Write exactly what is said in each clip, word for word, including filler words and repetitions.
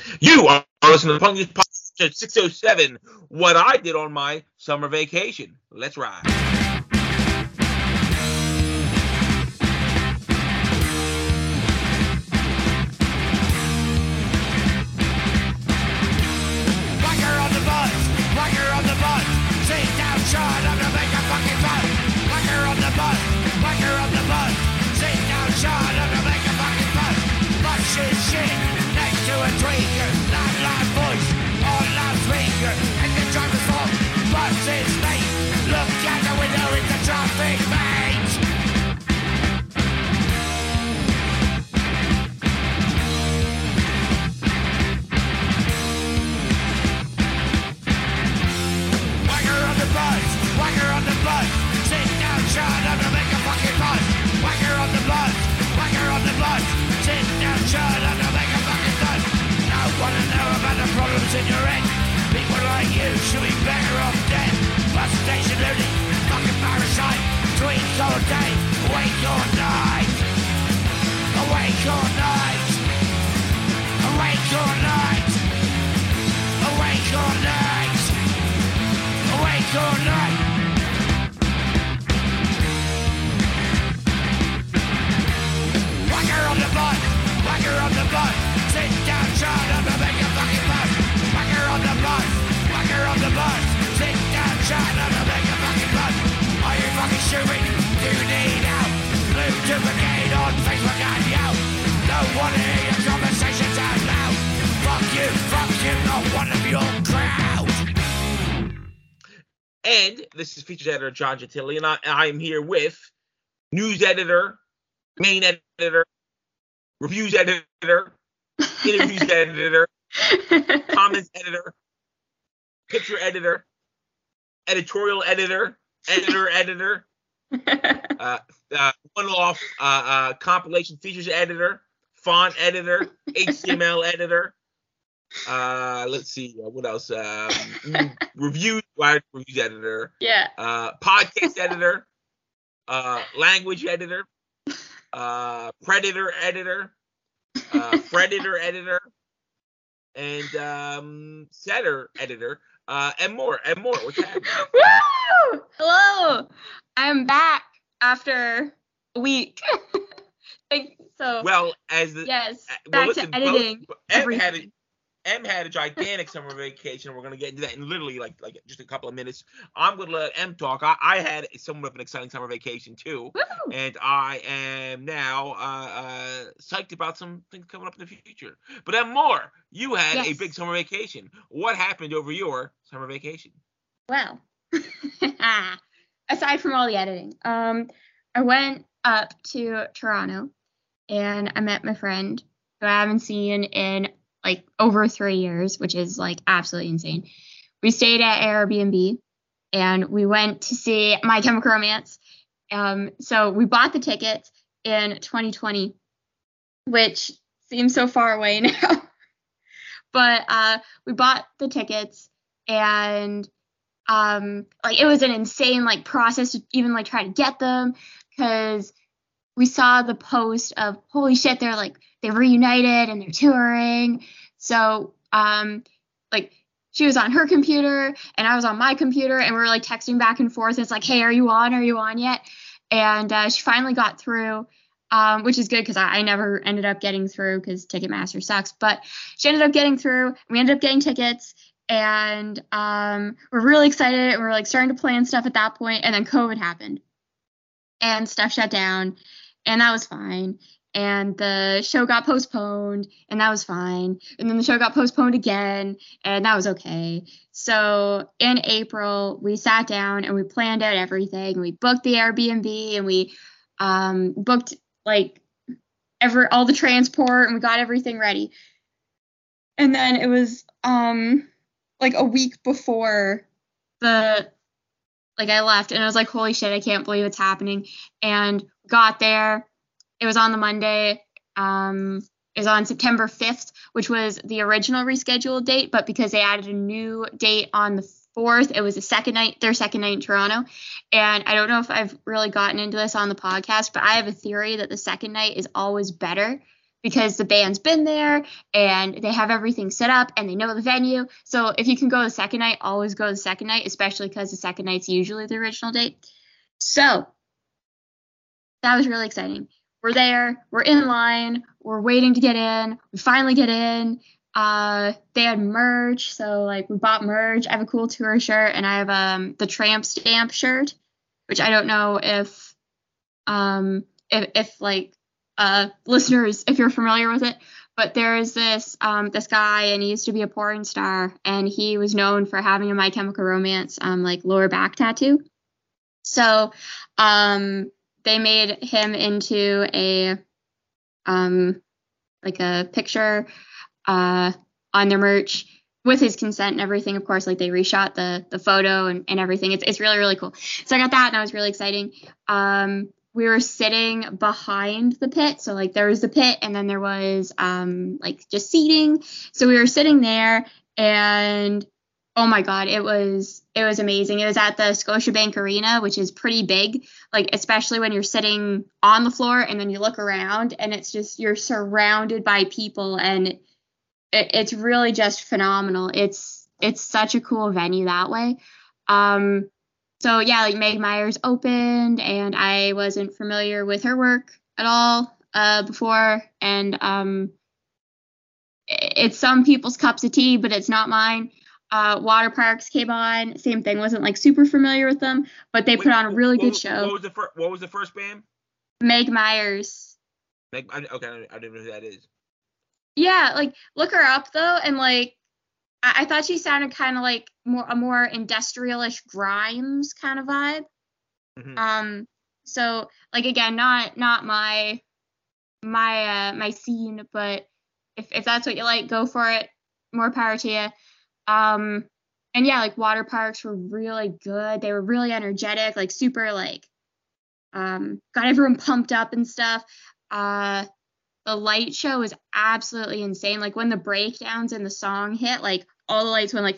You are listening to Punk News Podcast six oh seven, what I did on my summer vacation. Let's ride. Whacker on the bus, whacker on the bus, sit down, Sean, I'm gonna make a fucking fuss. Whacker on the bus, whacker on the bus, sit down, Sean, I'm gonna make a fucking fuss. Bus is shit, next to a tweaker, loud, loud voice, on loudspeaker, and the driver's fault. Bus is late, look out the window, it's a traffic mate. Whacker on the bus, whacker on the bus, sit down, Sean, I'm gonna make a fucking fuss. Whacker on the bus, whacker on the bus, sit down, Sean, I'm gonna make a fucking fuss. I wanna know about the problems in your head. People like you should be better off dead. Bus station loony, fucking parasite, tweets all day, awake all night. Awake all night. Awake all night. Awake all night. Awake all night. Whacker on the bus, whacker on the bus, sit down, Sean, I'm gonna make a fucking fuss. Whacker on the bus, whacker on the bus, sit down, Sean, I'm gonna make a fucking fuss. Are you fucking stupid? Do you need help? Blue duplicate on Facebook and Yelp. Don't wanna hear your conversations out loud. Fuck you, fuck you, not one of your crowd. And this is features editor John Gentili, and I, I am here with news editor, main editor, reviews editor, interviews editor, comments editor, picture editor, editorial editor, editor editor, uh, uh, one-off uh, uh, compilation features editor, font editor, H T M L editor. Uh, let's see, uh, what else? Um, review, wide reviews editor. Yeah. Uh, podcast editor. Uh, language editor. Uh, predator editor. Uh, predator editor. And um, setter editor. Uh, and more, and more. What's happening? Woo! Hello. I'm back after a week. Like, so. Well, as the yes. uh, Back well, listen, to editing. Both, Em everything. had a, Em had a gigantic summer vacation, and we're gonna get into that in literally like like just a couple of minutes. I'm gonna let Em talk. I, I had somewhat of an exciting summer vacation too, Woo! and I am now uh, uh, psyched about some things coming up in the future. But Em Moore, you had a Yes. big summer vacation. What happened over your summer vacation? Well, aside from all the editing, um, I went up to Toronto and I met my friend who I haven't seen in like over three years, which is like absolutely insane. We stayed at Airbnb and we went to see My Chemical Romance. Um, so we bought the tickets in twenty twenty, which seems so far away now. But uh, we bought the tickets and um, like it was an insane like process to even like try to get them because we saw the post of holy shit, they're like they reunited and they're touring. So um, like she was on her computer and I was on my computer and we were like texting back and forth. It's like, hey, are you on? Are you on yet? And uh, she finally got through. Um, which is good because I, I never ended up getting through because Ticketmaster sucks. But she ended up getting through. We ended up getting tickets, and um, we're really excited. And we're like starting to plan stuff at that point, and then COVID happened, and stuff shut down, and that was fine. And the show got postponed, and that was fine. And then the show got postponed again, and that was okay. So in April, we sat down and we planned out everything. We booked the Airbnb, and we um, booked like every all the transport, and we got everything ready. And then it was um like a week before the like I left, and I was like, holy shit, I can't believe it's happening. And got there. It was on the Monday. Um it was on September fifth, which was the original rescheduled date, but because they added a new date on the fourth, it was the second night, their second night in Toronto. And I don't know if I've really gotten into this on the podcast, but I have a theory that the second night is always better because the band's been there and they have everything set up and they know the venue. So if you can go the second night, always go the second night, especially because the second night's usually the original date. So that was really exciting. We're there, we're in line, we're waiting to get in, we finally get in. Uh, they had merch, so like we bought merch. I have a cool tour shirt, and I have um the Tramp Stamp shirt, which I don't know if um if, if like uh listeners, if you're familiar with it, but there's this um this guy, and he used to be a porn star, and he was known for having a My Chemical Romance um like lower back tattoo. So um they made him into a um like a picture uh on their merch with his consent and everything. Of course, like they reshot the the photo and, and everything. It's it's really, really cool. So I got that, and that was really exciting. Um we were sitting behind the pit, so like there was the pit, and then there was um like just seating. So we were sitting there, and oh my god, it was it was amazing. It was at the Scotiabank Arena, which is pretty big, like especially when you're sitting on the floor and then you look around and it's just you're surrounded by people, and it, it's really just phenomenal. It's it's such a cool venue that way. Um so yeah, like Meg Myers opened, and I wasn't familiar with her work at all uh before, and um it's some people's cups of tea, but it's not mine. Uh, Water Parks came on. Same thing. Wasn't like super familiar with them, but they Wait, put on a really what, good show. What was the first? What was the first band? Meg Myers. Meg, I, okay, I didn't know who that is. Yeah, like look her up though, and like I, I thought she sounded kind of like more a more industrial-ish Grimes kind of vibe. Mm-hmm. Um, so like again, not not my my uh my scene, but if if that's what you like, go for it. More power to you. Um, and yeah, like Water Parks were really good. They were really energetic, like super like, um, got everyone pumped up and stuff. Uh, the light show was absolutely insane. Like when the breakdowns in the song hit, like all the lights went like,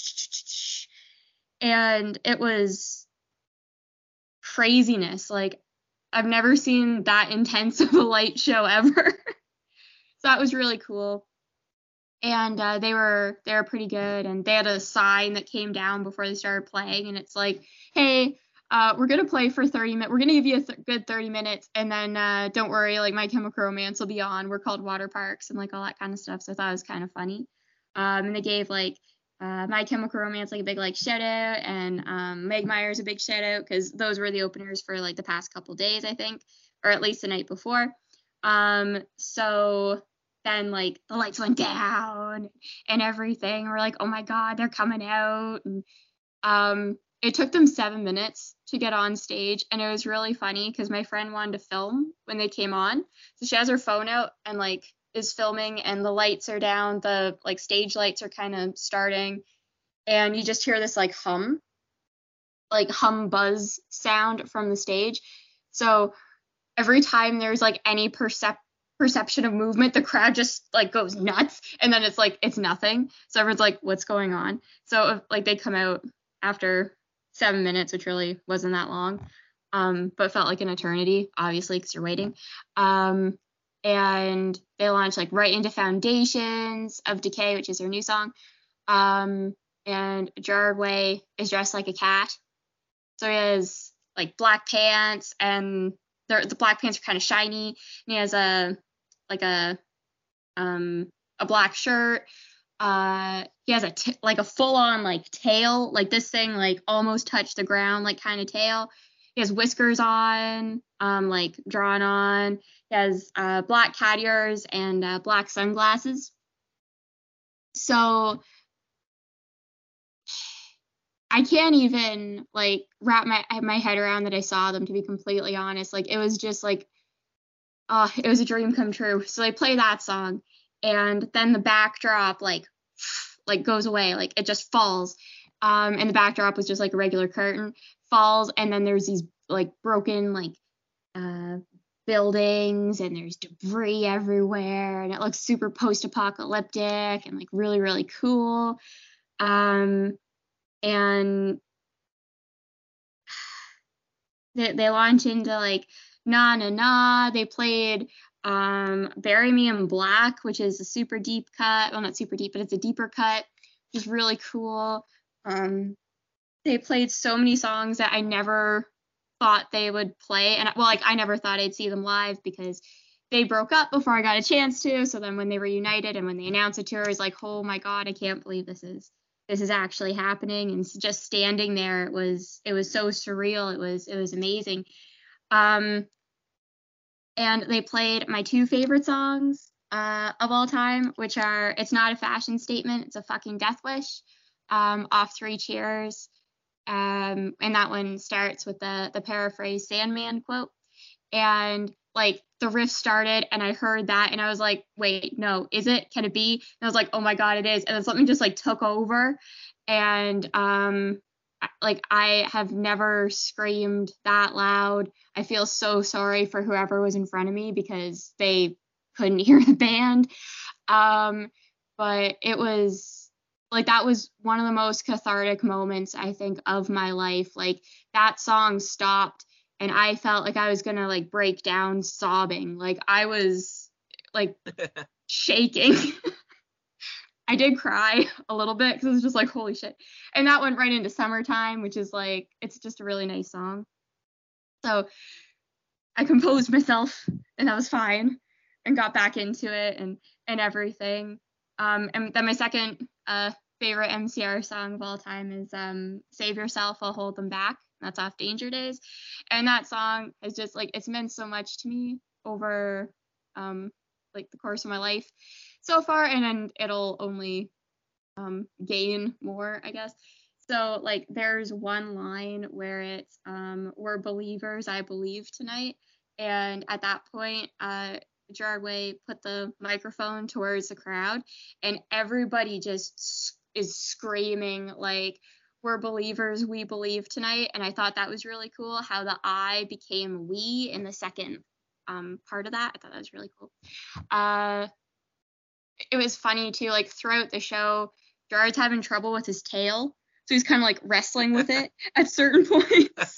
and it was craziness. Like I've never seen that intense of a light show ever. So that was really cool. And uh, they were they were pretty good, and they had a sign that came down before they started playing, and it's like, hey, uh, we're gonna play for thirty minutes. We're gonna give you a th- good thirty minutes, and then uh, don't worry, like My Chemical Romance will be on. We're called Water Parks, and like all that kind of stuff. So I thought it was kind of funny. Um, and they gave like uh, My Chemical Romance like a big like shout out, and um, Meg Myers a big shout out, because those were the openers for like the past couple days, I think, or at least the night before. Um, so. Then like the lights went down and everything. We're like, oh my god, they're coming out. And um, it took them seven minutes to get on stage, and it was really funny because my friend wanted to film when they came on. So she has her phone out and like is filming, and the lights are down, the like stage lights are kind of starting, and you just hear this like hum, like hum buzz sound from the stage. So every time there's like any percep perception of movement, the crowd just like goes nuts, and then it's like it's nothing. So everyone's like, what's going on? So like they come out after seven minutes, which really wasn't that long, um but felt like an eternity, obviously, because you're waiting. Um and they launched like right into Foundations of Decay, which is their new song. Um and Gerard Way is dressed like a cat, so he has like black pants, and the black pants are kind of shiny, and he has a like a um a black shirt. Uh he has a t- like a full on like tail, like this thing like almost touched the ground, like kind of tail. He has whiskers on, um like drawn on. He has uh black cat ears and uh, black sunglasses. So I can't even like wrap my my head around that I saw them, to be completely honest. Like it was just like, uh, it was a dream come true. So they play that song, and then the backdrop like like goes away, like it just falls. Um, and the backdrop was just like a regular curtain, falls, and then there's these like broken like uh buildings, and there's debris everywhere, and it looks super post-apocalyptic and like really, really cool. Um, and they they launch into like Na Na Na. They played Um, Bury Me in Black, which is a super deep cut. Well, not super deep, but it's a deeper cut, which is really cool. Um, they played so many songs that I never thought they would play. And well, like I never thought I'd see them live because they broke up before I got a chance to. So then when they reunited and when they announced the tour, I was like, oh my God, I can't believe this is this is actually happening. And just standing there, it was it was so surreal. It was it was amazing. Um, and they played my two favorite songs uh, of all time, which are It's Not a Fashion Statement, It's a Fucking Death Wish, um, off Three Cheers. Um, and that one starts with the the paraphrase Sandman quote. And like the riff started and I heard that and I was like, wait, no, is it? Can it be? And I was like, oh my God, it is. And then something just like took over. And um, like I have never screamed that loud. I feel so sorry for whoever was in front of me because they couldn't hear the band. Um, but it was like, that was one of the most cathartic moments, I think, of my life. Like that song stopped and I felt like I was gonna like break down sobbing. Like I was like shaking. I did cry a little bit because it was just like, holy shit. And that went right into Summertime, which is like, it's just a really nice song. So I composed myself and that was fine and got back into it and, and everything. Um, and then my second uh, favorite M C R song of all time is um, Save Yourself, I'll Hold Them Back. That's off Danger Days. And that song is just like, it's meant so much to me over um, like the course of my life so far. And then it'll only um, gain more, I guess. So like there's one line where it's um, we're believers, I believe tonight. And at that point, uh, Gerard Way put the microphone towards the crowd and everybody just is screaming like, we're believers, we believe tonight. And I thought that was really cool how the I became we in the second um, part of that. I thought that was really cool. Uh, it was funny too, like throughout the show, Gerard's having trouble with his tail. So he's kind of like wrestling with it at certain points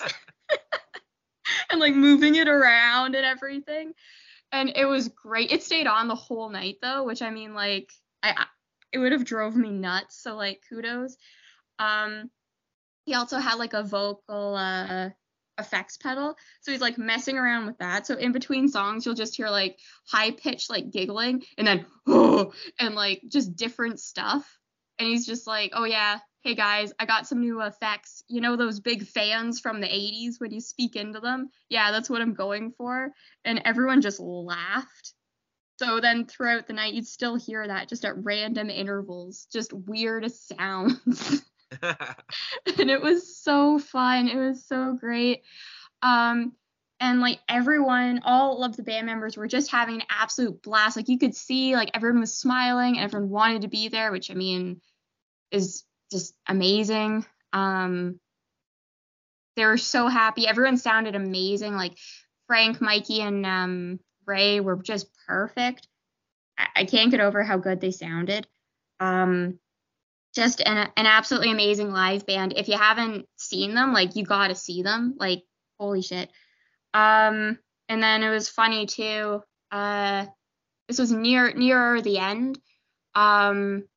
and like moving it around and everything. And it was great. It stayed on the whole night though, which I mean, like, I it would have drove me nuts. So like, kudos. Um, he also had like a vocal uh, effects pedal. So he's like messing around with that. So in between songs, you'll just hear like high pitched like giggling and then, oh, and like just different stuff. And he's just like, oh yeah, hey guys, I got some new effects. You know those big fans from the eighties when you speak into them? Yeah, that's what I'm going for. And everyone just laughed. So then throughout the night, you'd still hear that just at random intervals, just weird sounds. And it was so fun. It was so great. Um, and like everyone, all of the band members were just having an absolute blast. Like you could see like everyone was smiling and everyone wanted to be there, which I mean is just amazing. Um, they were so happy. Everyone sounded amazing. Like Frank, Mikey, and um, Ray were just perfect. I-, I can't get over how good they sounded. Um, just an, an absolutely amazing live band. If you haven't seen them, like you gotta see them. Like holy shit. Um, and then it was funny too. Uh, this was near nearer the end. Um,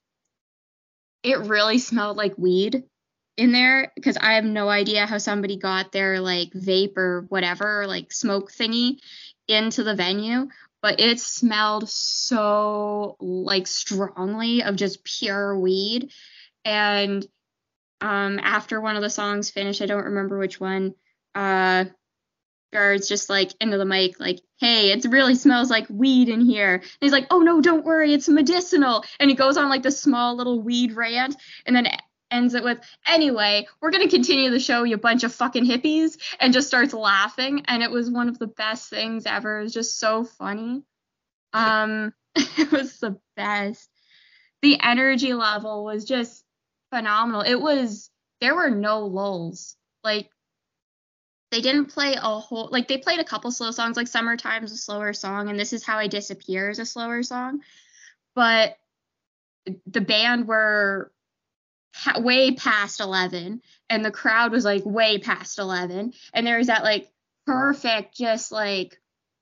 it really smelled like weed in there because I have no idea how somebody got their like vape or whatever like smoke thingy into the venue, but it smelled so like strongly of just pure weed. And um, after one of the songs finished, I don't remember which one, uh, Gerard's just like into the mic, like, hey, it really smells like weed in here. And he's like, oh no, don't worry, it's medicinal. And he goes on like this small little weed rant and then ends it with, anyway, we're going to continue the show, you bunch of fucking hippies, and just starts laughing. And it was one of the best things ever. It was just so funny. Um, it was the best. The energy level was just phenomenal. It was, there were no lulls. Like, they didn't play a whole, like, they played a couple slow songs, like Summertime is a slower song, and This Is How I Disappear is a slower song. But the band were ha- way past eleven, and the crowd was, like, way past eleven. And there was that, like, perfect, just, like,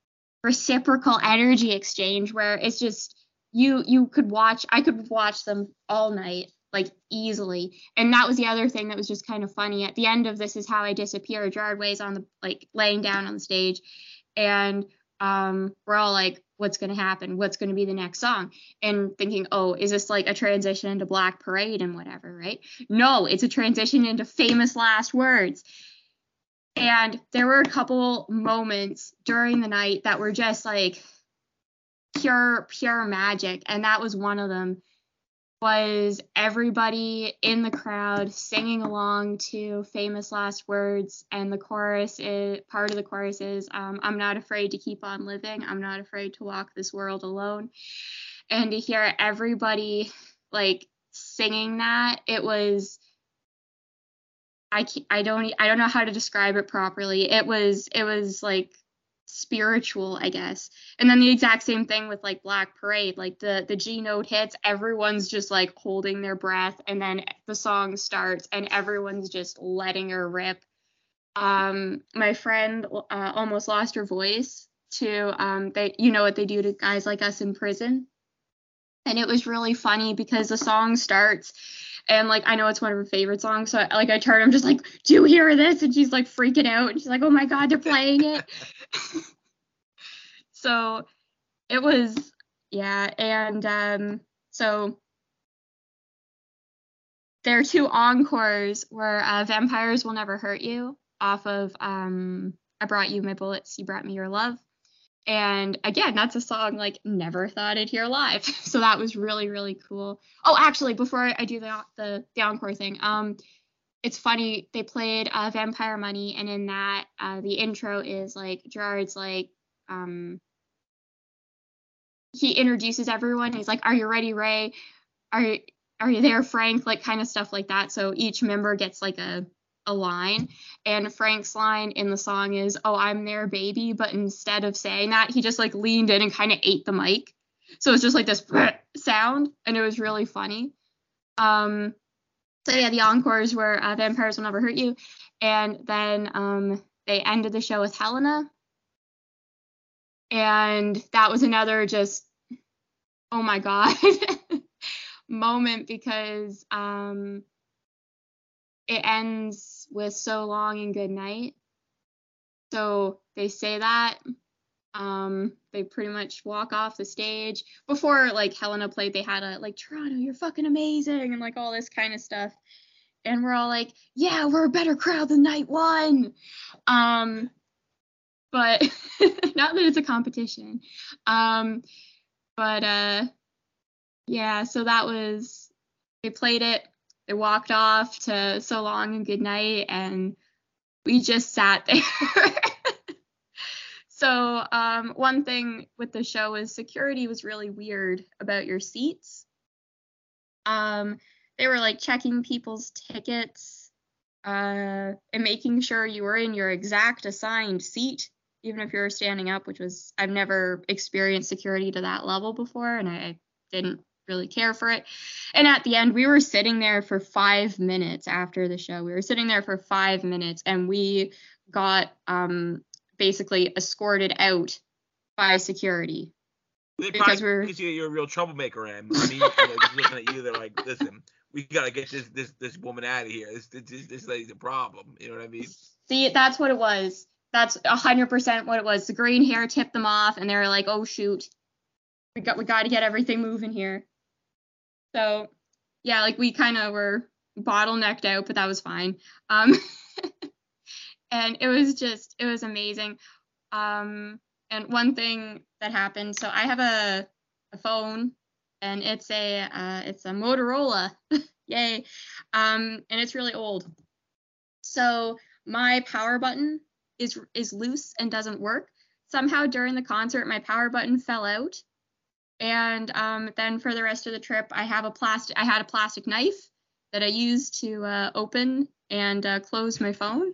reciprocal energy exchange where it's just you you could watch I could watch them all night, like easily. And that was the other thing that was just kind of funny. At the end of This Is How I Disappear, Gerard Way's on the like laying down on the stage, and um we're all like, what's going to happen? What's going to be the next song? And thinking, oh, is this like a transition into Black Parade and whatever, right? No, it's a transition into Famous Last Words. And there were a couple moments during the night that were just like pure, pure magic. And that was one of them, was everybody in the crowd singing along to Famous Last Words. And the chorus is, part of the chorus is, um, I'm not afraid to keep on living. I'm not afraid to walk this world alone. And to hear everybody like singing that, it was, I, I don't I don't know how to describe it properly. It was it was like spiritual, I guess. And then the exact same thing with like Black Parade, like the the G note hits, everyone's just like holding their breath, and then the song starts and everyone's just letting her rip. Um, my friend uh, almost lost her voice to um they you know what they do to guys like us in prison. And it was really funny because the song starts and like I know it's one of her favorite songs, so I, like I turn, I'm just like, do you hear this? And she's like freaking out, and she's like, oh my god, they're playing it. So it was, yeah, and um, so their two encores were uh, Vampires Will Never Hurt You off of um, I Brought You My Bullets, You Brought Me Your Love. And again, that's a song like never thought I'd hear live. So that was really, really cool. Oh, actually, before I do the the, the encore thing, um, it's funny, they played uh, Vampire Money, and in that, uh, the intro is like Gerard's like, um, he introduces everyone. He's like, "Are you ready, Ray? Are you are you there, Frank?" Like kind of stuff like that. So each member gets like a a line, and Frank's line in the song is, "Oh, I'm there, baby," but instead of saying that, he just like leaned in and kind of ate the mic, so it's just like this sound, and it was really funny. Um so yeah, the encores were uh, Vampires Will Never Hurt You, and then um they ended the show with Helena, and that was another just oh my god moment, because um it ends with So Long and Good Night. So they say that. Um, they pretty much walk off the stage. Before like Helena played, they had a like, Toronto, you're fucking amazing, and like all this kind of stuff. And we're all like, yeah, we're a better crowd than night one. Um, but not that it's a competition. Um, but uh, yeah, so that was, they played it. They walked off to So Long and Good Night, and we just sat there. So um, one thing with the show is security was really weird about your seats. Um, they were like checking people's tickets uh, and making sure you were in your exact assigned seat, even if you were standing up, which was, I've never experienced security to that level before, and I, I didn't really care for it. And at the end, we were sitting there for five minutes after the show. We were sitting there for five minutes, and we got um, basically escorted out by security. They because probably we're think you're a real troublemaker, Em. I mean, you know, just looking at you, they're like, listen, we gotta get this this this woman out of here. This this this lady's a problem. You know what I mean? See, that's what it was. That's a hundred percent what it was. The green hair tipped them off, and they were like, "Oh shoot, we got we got to get everything moving here." So, yeah, like we kind of were bottlenecked out, but that was fine. Um, and it was just, it was amazing. Um, and one thing that happened, so I have a, a phone, and it's a, uh, it's a Motorola, yay. Um, and it's really old. So my power button is, is loose and doesn't work. Somehow during the concert, my power button fell out. And um, then for the rest of the trip, I have a plastic. I had a plastic knife that I used to uh, open and uh, close my phone.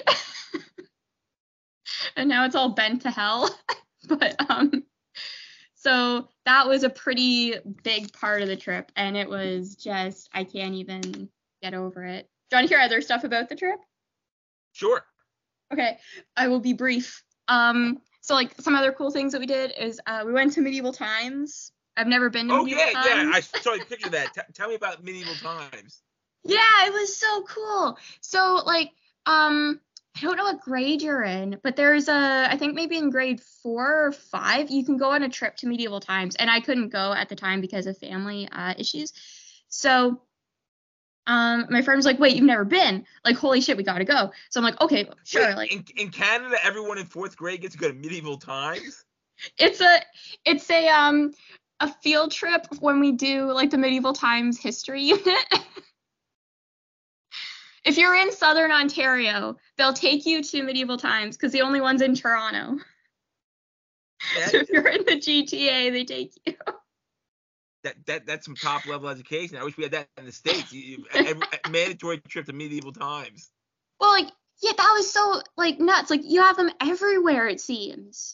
And now it's all bent to hell. But um, so that was a pretty big part of the trip, and it was just, I can't even get over it. Do you want to hear other stuff about the trip? Sure. Okay, I will be brief. Um, So like some other cool things that we did is uh, we went to Medieval Times. I've never been to Oh Medieval yeah, Times. yeah. I saw a picture of that. T- tell me about Medieval Times. Yeah, it was so cool. So like um I don't know what grade you're in, but there's a I think maybe in grade four or five you can go on a trip to Medieval Times, and I couldn't go at the time because of family uh, issues. So um my friend was like, "Wait, you've never been? Like, holy shit, we gotta go." So I'm like, "Okay, sure." Wait, like in, in Canada, everyone in fourth grade gets to go to Medieval Times. it's a it's a um a field trip when we do like the Medieval Times history unit. If you're in Southern Ontario, they'll take you to Medieval Times because the only one's in Toronto. Yeah, So if you're in the G T A, they take you. that that that's some top level education. I wish we had that in the States. You, you, a, a mandatory trip to Medieval Times. Well, like, yeah, that was so, like, nuts. Like, you have them everywhere, it seems.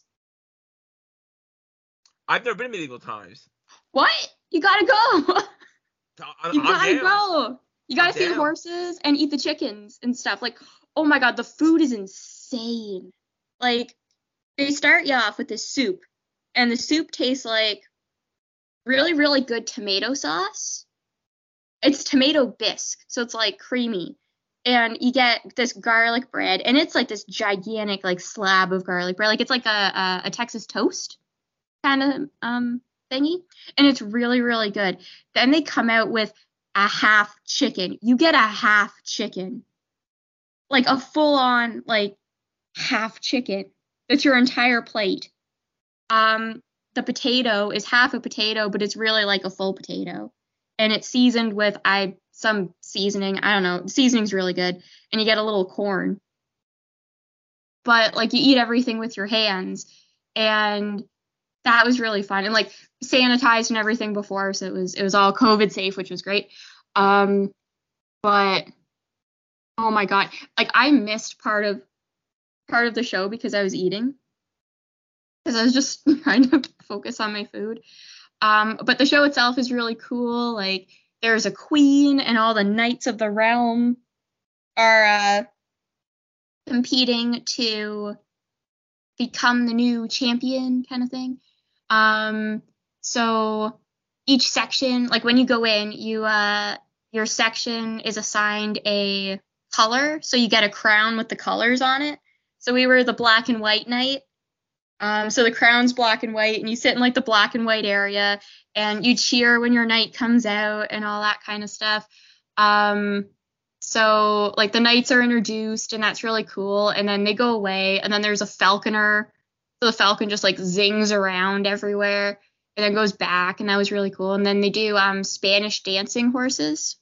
I've never been to Medieval Times. What? You gotta go. I, You I'm gotta down. go. You gotta I'm see the down. horses and eat the chickens and stuff. Like, oh my god, the food is insane. Like, they start you off with this soup, and the soup tastes like really, really good tomato sauce. It's tomato bisque, so it's like creamy. And you get this garlic bread, and it's like this gigantic like slab of garlic bread. Like it's like a a, a Texas toast kind of um thingy, and it's really, really good. Then they come out with a half chicken. You get a half chicken, like a full on like half chicken. That's your entire plate. Um, the potato is half a potato, but it's really like a full potato, and it's seasoned with I some seasoning. I don't know. The seasoning's really good, and you get a little corn. But like you eat everything with your hands, and that was really fun, and like sanitized and everything before, so it was it was all COVID safe, which was great. Um, but oh my god, like I missed part of part of the show because I was eating, because I was just trying to focus on my food. Um, but the show itself is really cool. Like there's a queen, and all the knights of the realm are uh, competing to become the new champion, kind of thing. Um, so each section, like when you go in, you uh, your section is assigned a color, so you get a crown with the colors on it. So we were the black and white knight. Um, so the crown's black and white, and you sit in like the black and white area, and you cheer when your knight comes out and all that kind of stuff. Um, so like the knights are introduced, and that's really cool. And then they go away, and then there's a falconer. So the falcon just like zings around everywhere, and then goes back, and that was really cool. And then they do um Spanish dancing horses.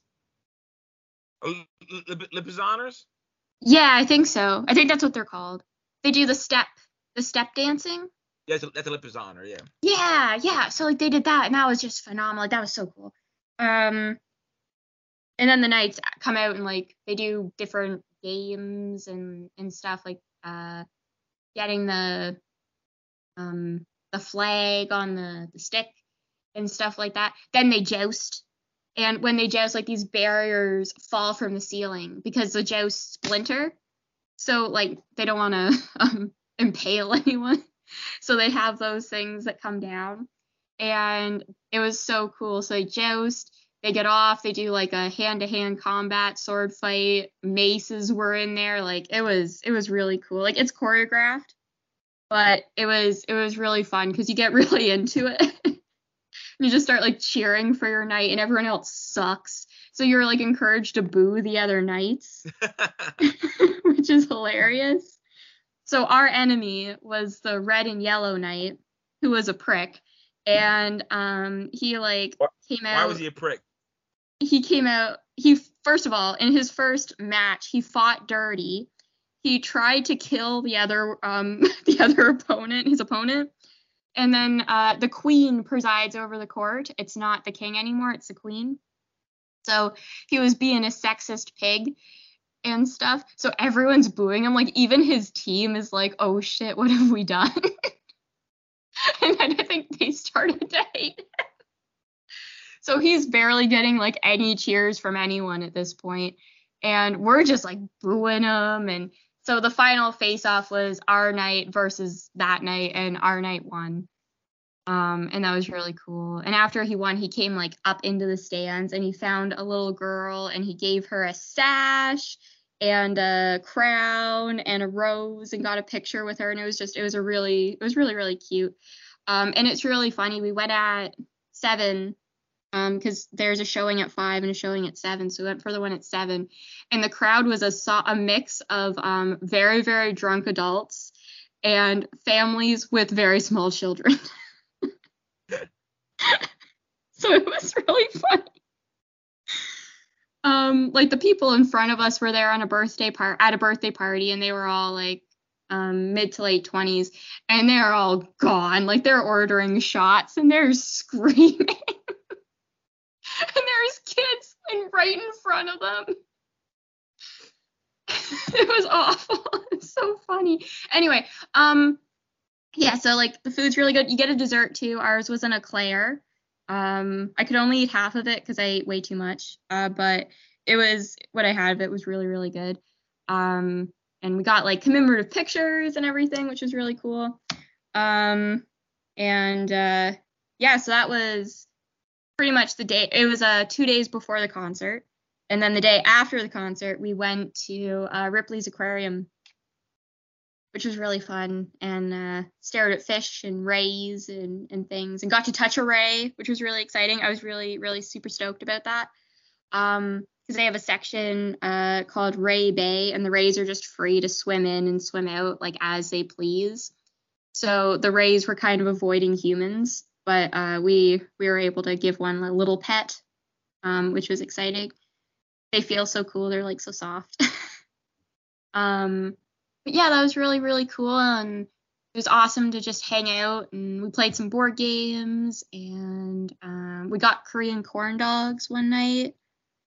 Oh, Lipizaners? Yeah, I think so. I think that's what they're called. They do the step, the step dancing. Yeah, that's a, that's a Lipizaner, yeah. Yeah, yeah. So like they did that, and that was just phenomenal. Like that was so cool. Um, and then the knights come out and like they do different games and and stuff, like uh, getting the um the flag on the the stick and stuff like that. Then they joust. And when they joust, like these barriers fall from the ceiling because the joust splinter. So like they don't want to um, impale anyone. So they have those things that come down. And it was so cool. So they joust, they get off, they do like a hand-to-hand combat, sword fight, maces were in there. Like it was it was really cool. Like it's choreographed, but it was it was really fun because you get really into it. You just start like cheering for your knight, and everyone else sucks. So you're like encouraged to boo the other knights, which is hilarious. So our enemy was the red and yellow knight, who was a prick, and um he like Why, came out. why was he a prick? He came out. He first of all, in his first match, he fought dirty. He tried to kill the other um the other opponent, his opponent. And then uh, the queen presides over the court. It's not the king anymore, it's the queen. So he was being a sexist pig and stuff. So everyone's booing him. Like even his team is like, oh shit, what have we done? And then I think they started to hate him. So he's barely getting like any cheers from anyone at this point. And we're just like booing him and so the final face-off was our night versus that night, and our night won. Um, and that was really cool. And after he won, he came like up into the stands and he found a little girl and he gave her a sash and a crown and a rose and got a picture with her. And it was just, it was a really, it was really, really cute. Um, and it's really funny. We went at seven, um, because there's a showing at five and a showing at seven. So we went for the one at seven. And the crowd was a, so- a mix of um, very, very drunk adults and families with very small children. So it was really funny. Um, like the people in front of us were there on a birthday part at a birthday party, and they were all like um, mid to late twenties, and they're all gone. Like they're ordering shots and they're screaming, and there's kids like right in front of them. It was awful. It's so funny. Anyway, um, yeah. So like the food's really good. You get a dessert too. Ours was an eclair. Um, I could only eat half of it because I ate way too much. Uh, but it was what I had of it was really, really good. Um, and we got like commemorative pictures and everything, which was really cool. Um, and uh, yeah, so that was pretty much the day. It was uh two days before the concert, and then the day after the concert, we went to uh, Ripley's Aquarium, which was really fun, and uh, stared at fish and rays and, and things, and got to touch a ray, which was really exciting. I was really, really super stoked about that. Um, because they have a section uh, called Ray Bay, and the rays are just free to swim in and swim out like as they please. So the rays were kind of avoiding humans, but uh, we we were able to give one a little pet, um, which was exciting. They feel so cool. They're like so soft. um. But yeah, that was really, really cool, and it was awesome to just hang out, and we played some board games, and um, we got Korean corn dogs one night,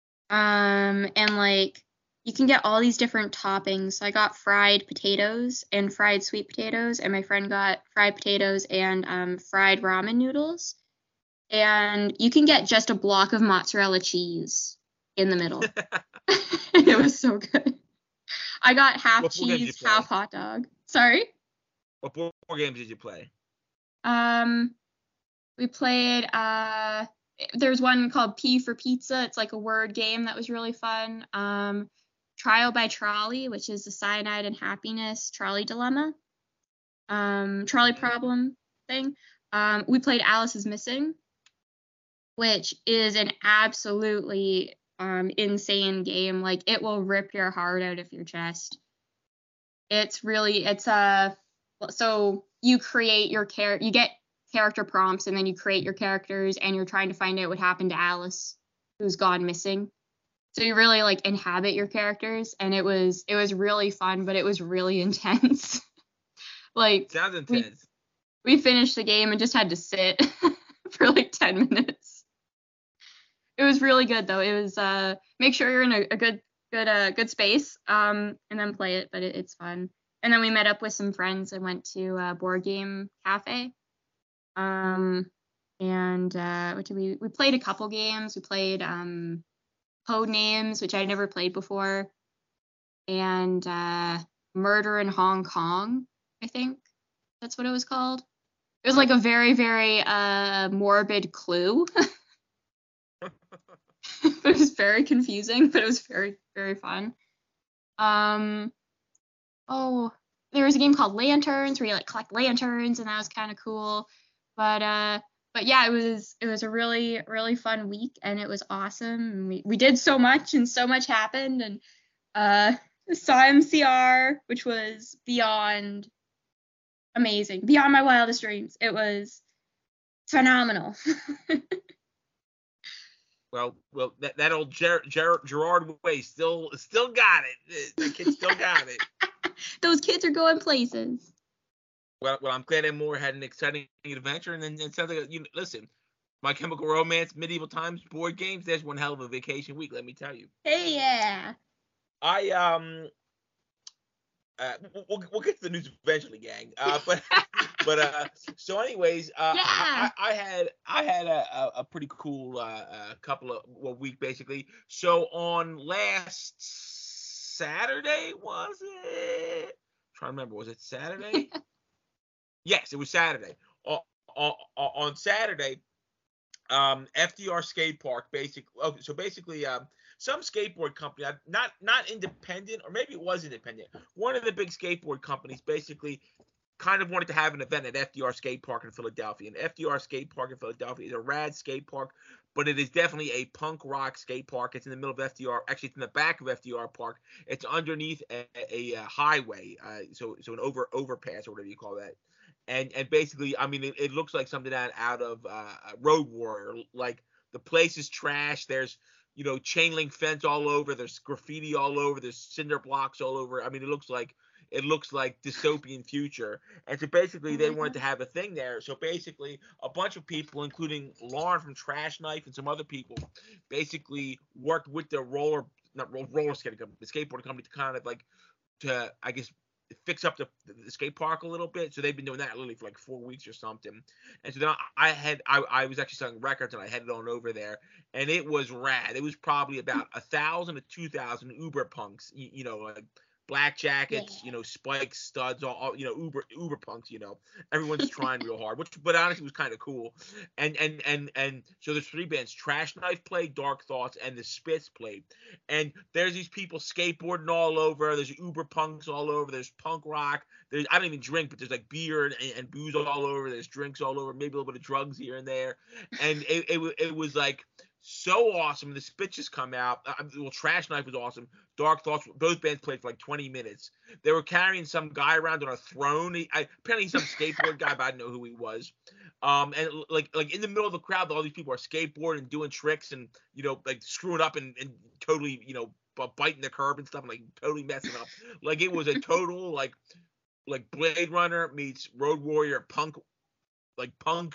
um, and like you can get all these different toppings. So I got fried potatoes and fried sweet potatoes, and my friend got fried potatoes and um, fried ramen noodles, and you can get just a block of mozzarella cheese in the middle. It was so good. I got half What board games did you cheese, play? half hot dog. Sorry? What board games did you play? Um, we played, uh, there's one called P for Pizza. It's like a word game that was really fun. Um, Trial by Trolley, which is the Cyanide and Happiness trolley dilemma. Um, trolley problem thing. Um, we played Alice is Missing, which is an absolutely um insane game. Like it will rip your heart out of your chest. It's really it's a uh, so you create your character, you get character prompts, and then you create your characters, and you're trying to find out what happened to Alice, who's gone missing. So you really like inhabit your characters, and it was it was really fun, but it was really intense. Like Sounds intense. We, we finished the game and just had to sit for like ten minutes. It was really good though. It was uh make sure you're in a, a good good uh good space um and then play it, but it, it's fun. And then we met up with some friends and went to a board game cafe. Um and uh what did we we played a couple games. We played um Code Names, which I'd never played before, and uh Murder in Hong Kong, I think that's what it was called. It was like a very, very uh morbid Clue. It was very confusing, but it was very, very fun. Um, oh, there was a game called Lanterns where you like collect lanterns, and that was kind of cool. But uh, but yeah, it was it was a really, really fun week, and it was awesome. And we we did so much, and so much happened, and uh, saw M C R, which was beyond amazing, beyond my wildest dreams. It was phenomenal. Well, well, that, that old Ger- Ger- Gerard Way still still got it. The kid still got it. Those kids are going places. Well, well, I'm glad Moore had an exciting adventure, and then it sounds like you listen. My Chemical Romance, Medieval Times, board games. That's one hell of a vacation week, let me tell you. Hey, yeah. I um. Uh, we'll, we'll get to the news eventually, gang. Uh, but but uh, so anyways, uh, Yeah. I, I had I had a, a, a pretty cool uh, uh, couple of well, week basically. So on last Saturday, was it? I'm trying to remember, was it Saturday? Yes, it was Saturday. On, on, on Saturday, um, F D R Skate Park, basically. Okay, so basically, um, some skateboard company, not not independent, or maybe it was independent. One of the big skateboard companies basically kind of wanted to have an event at F D R Skate Park in Philadelphia. And F D R Skate Park in Philadelphia is a rad skate park, but it is definitely a punk rock skate park. It's in the middle of F D R. Actually, it's in the back of F D R Park. It's underneath a, a, a highway, uh, so so an over overpass or whatever you call that. And and basically, I mean, it, it looks like something out, out of uh, Road Warrior. Like, the place is trash. There's, you know, chain link fence all over. There's graffiti all over. There's cinder blocks all over. I mean, it looks like it looks like dystopian future. And so basically, they wanted to have a thing there. So basically, a bunch of people, including Lauren from Trash Knife and some other people, basically worked with the roller not roller skating company, the skateboard company, to kind of like to I guess fix up the, the skate park a little bit. So they've been doing that literally for like four weeks or something. And so then I, I had I, I was actually selling records, and I headed on over there, and it was rad. It was probably about a thousand to two thousand Uber punks, you, you know, like black jackets, yeah. you know, spikes, studs, all, all you know, Uber Uber punks, you know. Everyone's trying real hard, which but honestly was kind of cool. And and and and so there's three bands: Trash Knife played, Dark Thoughts, and the Spits played. And there's these people skateboarding all over. There's Uber punks all over. There's punk rock. There's I don't even drink, but there's like beer and, and booze all over. There's drinks all over. Maybe a little bit of drugs here and there. And it it, it was like so awesome. The Spits just come out. Uh, well, Trash Knife was awesome. Dark Thoughts, both bands played for like twenty minutes. They were carrying some guy around on a throne. He, I, apparently some skateboard guy, but I didn't know who he was. Um, and like like in the middle of the crowd, all these people are skateboarding and doing tricks and, you know, like screwing up and, and totally, you know, biting the curb and stuff, and like totally messing up. Like it was a total like like Blade Runner meets Road Warrior punk, like punk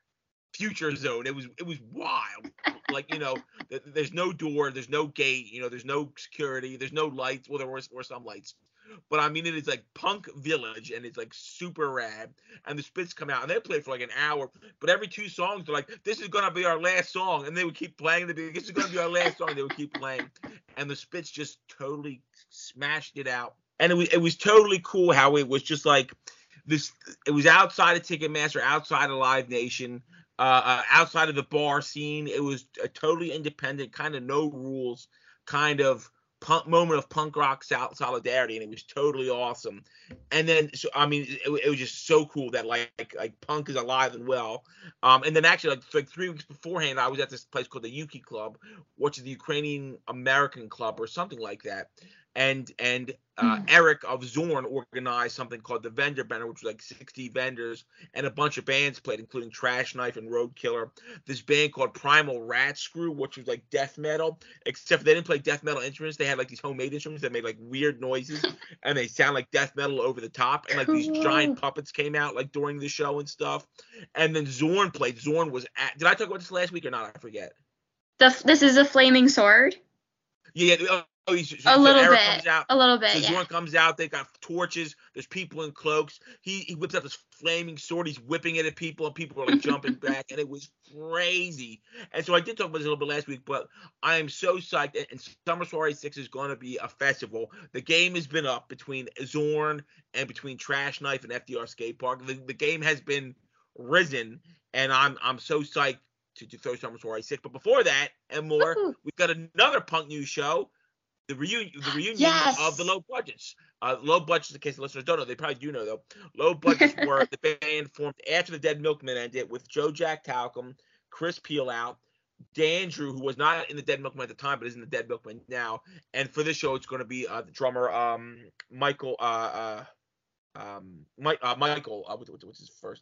future zone. It was it was wild. Like, you know, th- there's no door, there's no gate, you know, there's no security, there's no lights. Well, there were, were some lights, but I mean, it is like punk village, and it's like super rad. And the Spits come out, and they played for like an hour, but every two songs they're like, this is gonna be our last song, and they would keep playing. The this is gonna be our last song. They would keep playing, and the Spits just totally smashed it out. And it was it was totally cool how it was just like this. It was outside of Ticketmaster, outside of Live Nation. Uh, uh, outside of the bar scene. It was a totally independent, kind of no rules, kind of punk moment of punk rock sol- solidarity, and it was totally awesome. And then, so I mean, it, it was just so cool that like, like like punk is alive and well. Um, and then actually, like, like three weeks beforehand, I was at this place called the Yuki Club, which is the Ukrainian American Club or something like that. And and uh, mm. Eric of Zorn organized something called the Vendor Banner, which was like sixty vendors, and a bunch of bands played, including Trash Knife and Roadkiller. This band called Primal Rat Screw, which was like death metal, except they didn't play death metal instruments. They had like these homemade instruments that made like weird noises, and they sound like death metal over the top. And like these giant puppets came out like during the show and stuff. And then Zorn played. Zorn was at. Did I talk about this last week or not? I forget. The, this is a flaming sword. Yeah. Uh, Oh, he's, a so little Eric bit. Comes out, a little bit. So yeah. Zorn comes out. They got torches. There's people in cloaks. He he whips out this flaming sword. He's whipping it at people, and people are like jumping back, and it was crazy. And so I did talk about this a little bit last week, but I am so psyched. And Summer Soiree six is going to be a festival. The game has been up between Zorn and between Trash Knife and F D R Skate Park. The, the game has been risen, and I'm I'm so psyched to, to throw Summer Soiree six. But before that and more, Woo-hoo. We've got another punk news show. The reunion, the reunion yes. of the Low Budgets. Uh, Low Budgets, in case the listeners don't know, they probably do know though. Low Budgets were the band formed after the Dead Milkmen ended, with Joe Jack Talcum, Chris Peel out, Dan Drew, who was not in the Dead Milkmen at the time, but is in the Dead Milkmen now. And for this show, it's going to be uh, the drummer um, Michael, uh, uh, um, Mike, uh, Michael, uh, what's, what's his first?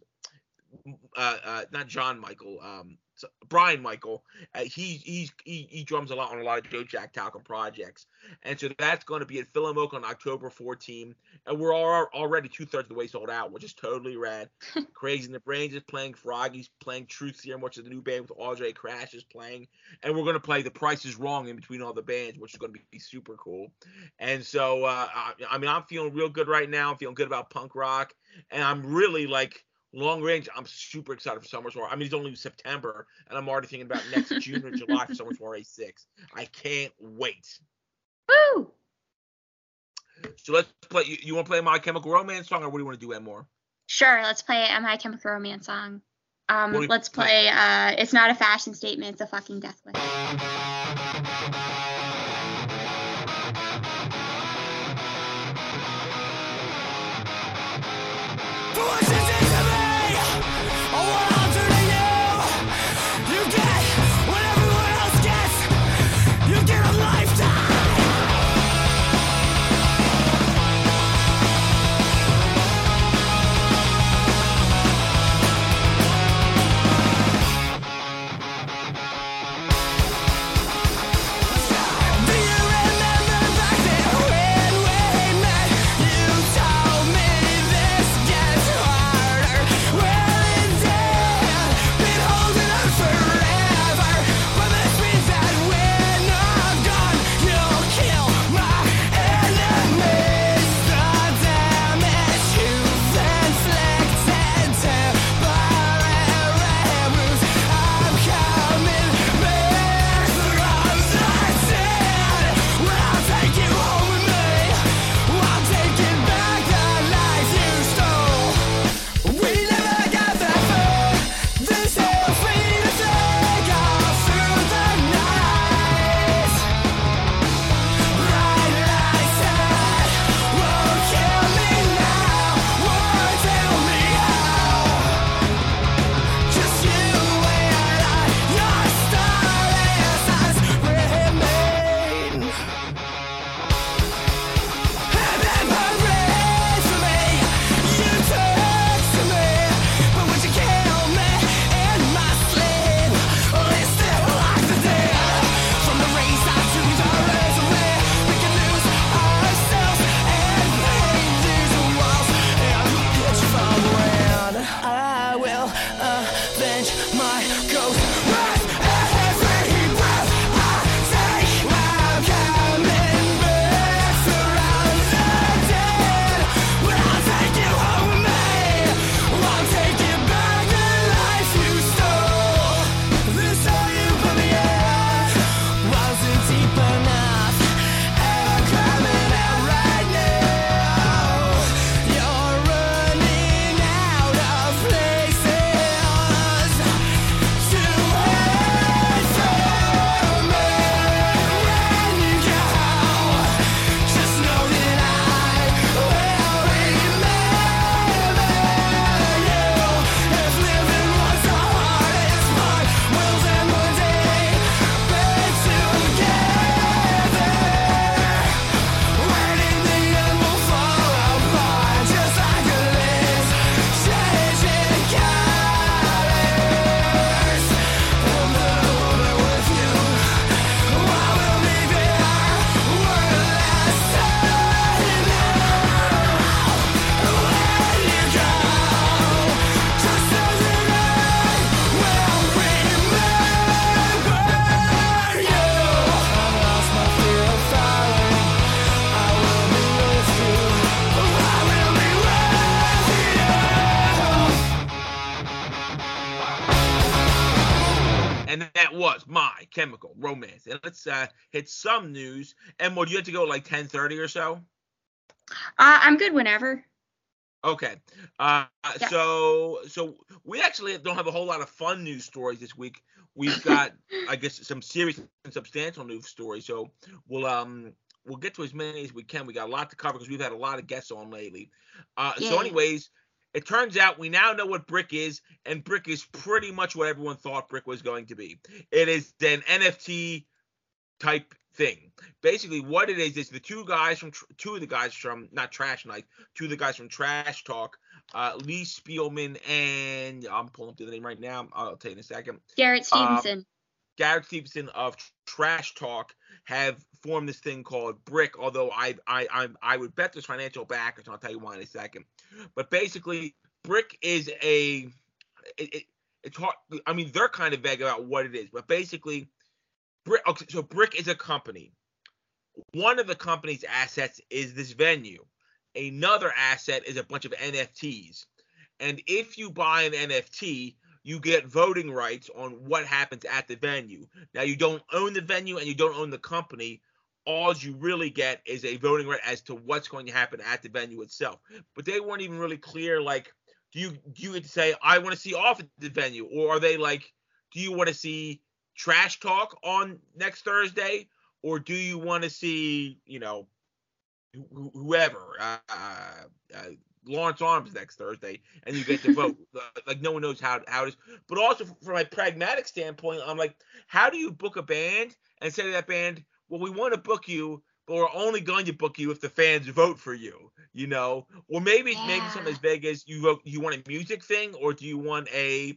Uh, uh, not John Michael, um, so Brian Michael. Uh, he, he's, he he drums a lot on a lot of Joe Jack Talcum projects, and so that's going to be at Philham Oak on October fourteenth, and we're all, already two thirds of the way sold out, which is totally rad. Crazy in the Brains is playing, Froggy's playing, Truth Serum, which is the new band with Audrey Crash, is playing, and we're going to play The Price Is Wrong in between all the bands, which is going to be super cool. And so uh, I, I mean, I'm feeling real good right now. I'm feeling good about punk rock, and I'm really like. Long range, I'm super excited for Summer Soiree. I mean, it's only September, and I'm already thinking about next June or July for Summer Soiree six. I can't wait. Woo! So let's play. You, you want to play My Chemical Romance song, or what do you want to do, Edmore? Sure, let's play a My Chemical Romance song. Um, What do you let's play? play. Uh, it's not a fashion statement. It's a fucking death wish. Was My Chemical Romance. And let's uh, hit some news. And would you have to go at like ten thirty or so? Uh, I'm good whenever. Okay. Uh, Yeah. So so we actually don't have a whole lot of fun news stories this week. We've got, I guess, some serious and substantial news stories. So we'll um we'll get to as many as we can. We got a lot to cover because we've had a lot of guests on lately. Uh, So Yeah. anyways, it turns out we now know what Brick is, and Brick is pretty much what everyone thought Brick was going to be. It is an N F T type thing. Basically, what it is is the two guys from two of the guys from not Trash Night, two of the guys from Trash Talk, uh, Lee Spielman and I'm pulling up the name right now. I'll tell you in a second. Garrett Stevenson. Um, Garrett Stevenson of Trash Talk have formed this thing called Brick. Although I I I, I would bet there's financial backers. And I'll tell you why in a second. But basically, Brick is a it, it, it's hard. I mean, they're kind of vague about what it is, but basically, Brick. Okay, so Brick is a company. One of the company's assets is this venue. Another asset is a bunch of N F Ts. And if you buy an N F T, you get voting rights on what happens at the venue. Now, you don't own the venue and you don't own the company. all you really get is a voting right as to what's going to happen at the venue itself. But they weren't even really clear, like, do you do you get to say, I want to see off at the venue? Or are they like, do you want to see trash talk on next Thursday? Or do you want to see, you know, wh- whoever, uh, uh, Lawrence Arms next Thursday, and you get to vote? Like, no one knows how, how it is. But also, from a pragmatic standpoint, I'm like, how do you book a band and say to that band, well, we want to book you, but we're only going to book you if the fans vote for you, you know? Or maybe Yeah. maybe something as big as you vote, you want a music thing, or do you want a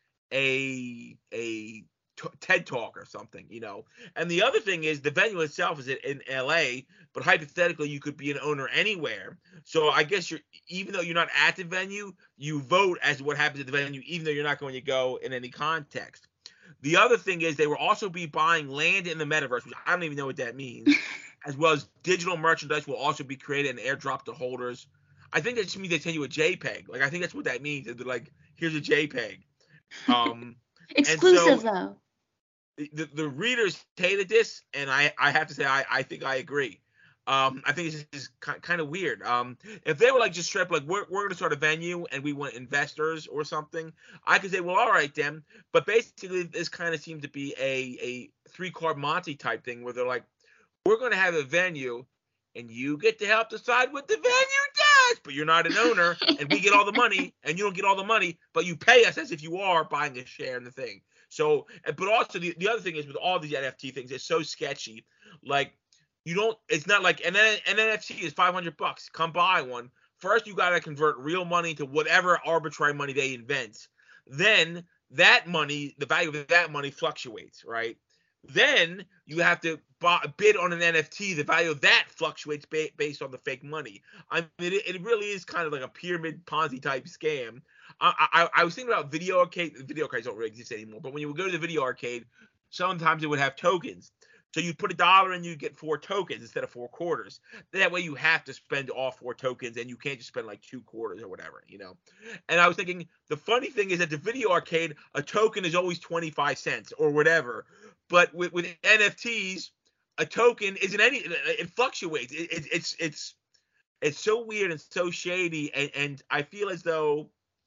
a a t- TED talk or something, you know? And the other thing is the venue itself is in, in L A, but hypothetically you could be an owner anywhere. So I guess you're, even though you're not at the venue, you vote as to what happens at the venue, even though you're not going to go in any context. The other thing is they will also be buying land in the metaverse, which I don't even know what that means, as well as digital merchandise will also be created and airdropped to holders. I think that just means they send you a JPEG. Like, I think that's what that means. They're like, here's a JPEG. Um, Exclusive, so, though. the, the readers hated this, and I, I have to say I, I think I agree. Um, I think it's just kind of weird. Um, if they were like just straight up like we're we're going to start a venue and we want investors or something, I could say, well, all right then. But basically, this kind of seemed to be a a three card Monty type thing where they're like, we're going to have a venue, and you get to help decide what the venue does, but you're not an owner, and we get all the money, and you don't get all the money, but you pay us as if you are buying a share in the thing. So, but also the, the other thing is with all these N F T things, it's so sketchy. Like, you don't, it's not like an, an N F T is five hundred bucks. Come buy one. First, you got to convert real money to whatever arbitrary money they invent. Then that money, the value of that money fluctuates, right? Then you have to buy, bid on an N F T. The value of that fluctuates ba- based on the fake money. I mean, it, it really is kind of like a pyramid Ponzi type scam. I, I, I was thinking about video arcade. Video arcades don't really exist anymore, but when you would go to the video arcade, sometimes it would have tokens. So you put a dollar in, you get four tokens instead of four quarters. That way you have to spend all four tokens, and you can't just spend like two quarters or whatever, you know. And I was thinking, the funny thing is at the video arcade, a token is always twenty-five cents or whatever. But with, with N F Ts, a token isn't any. It fluctuates. It, it, it's it's it's so weird and so shady, and, and I feel as though.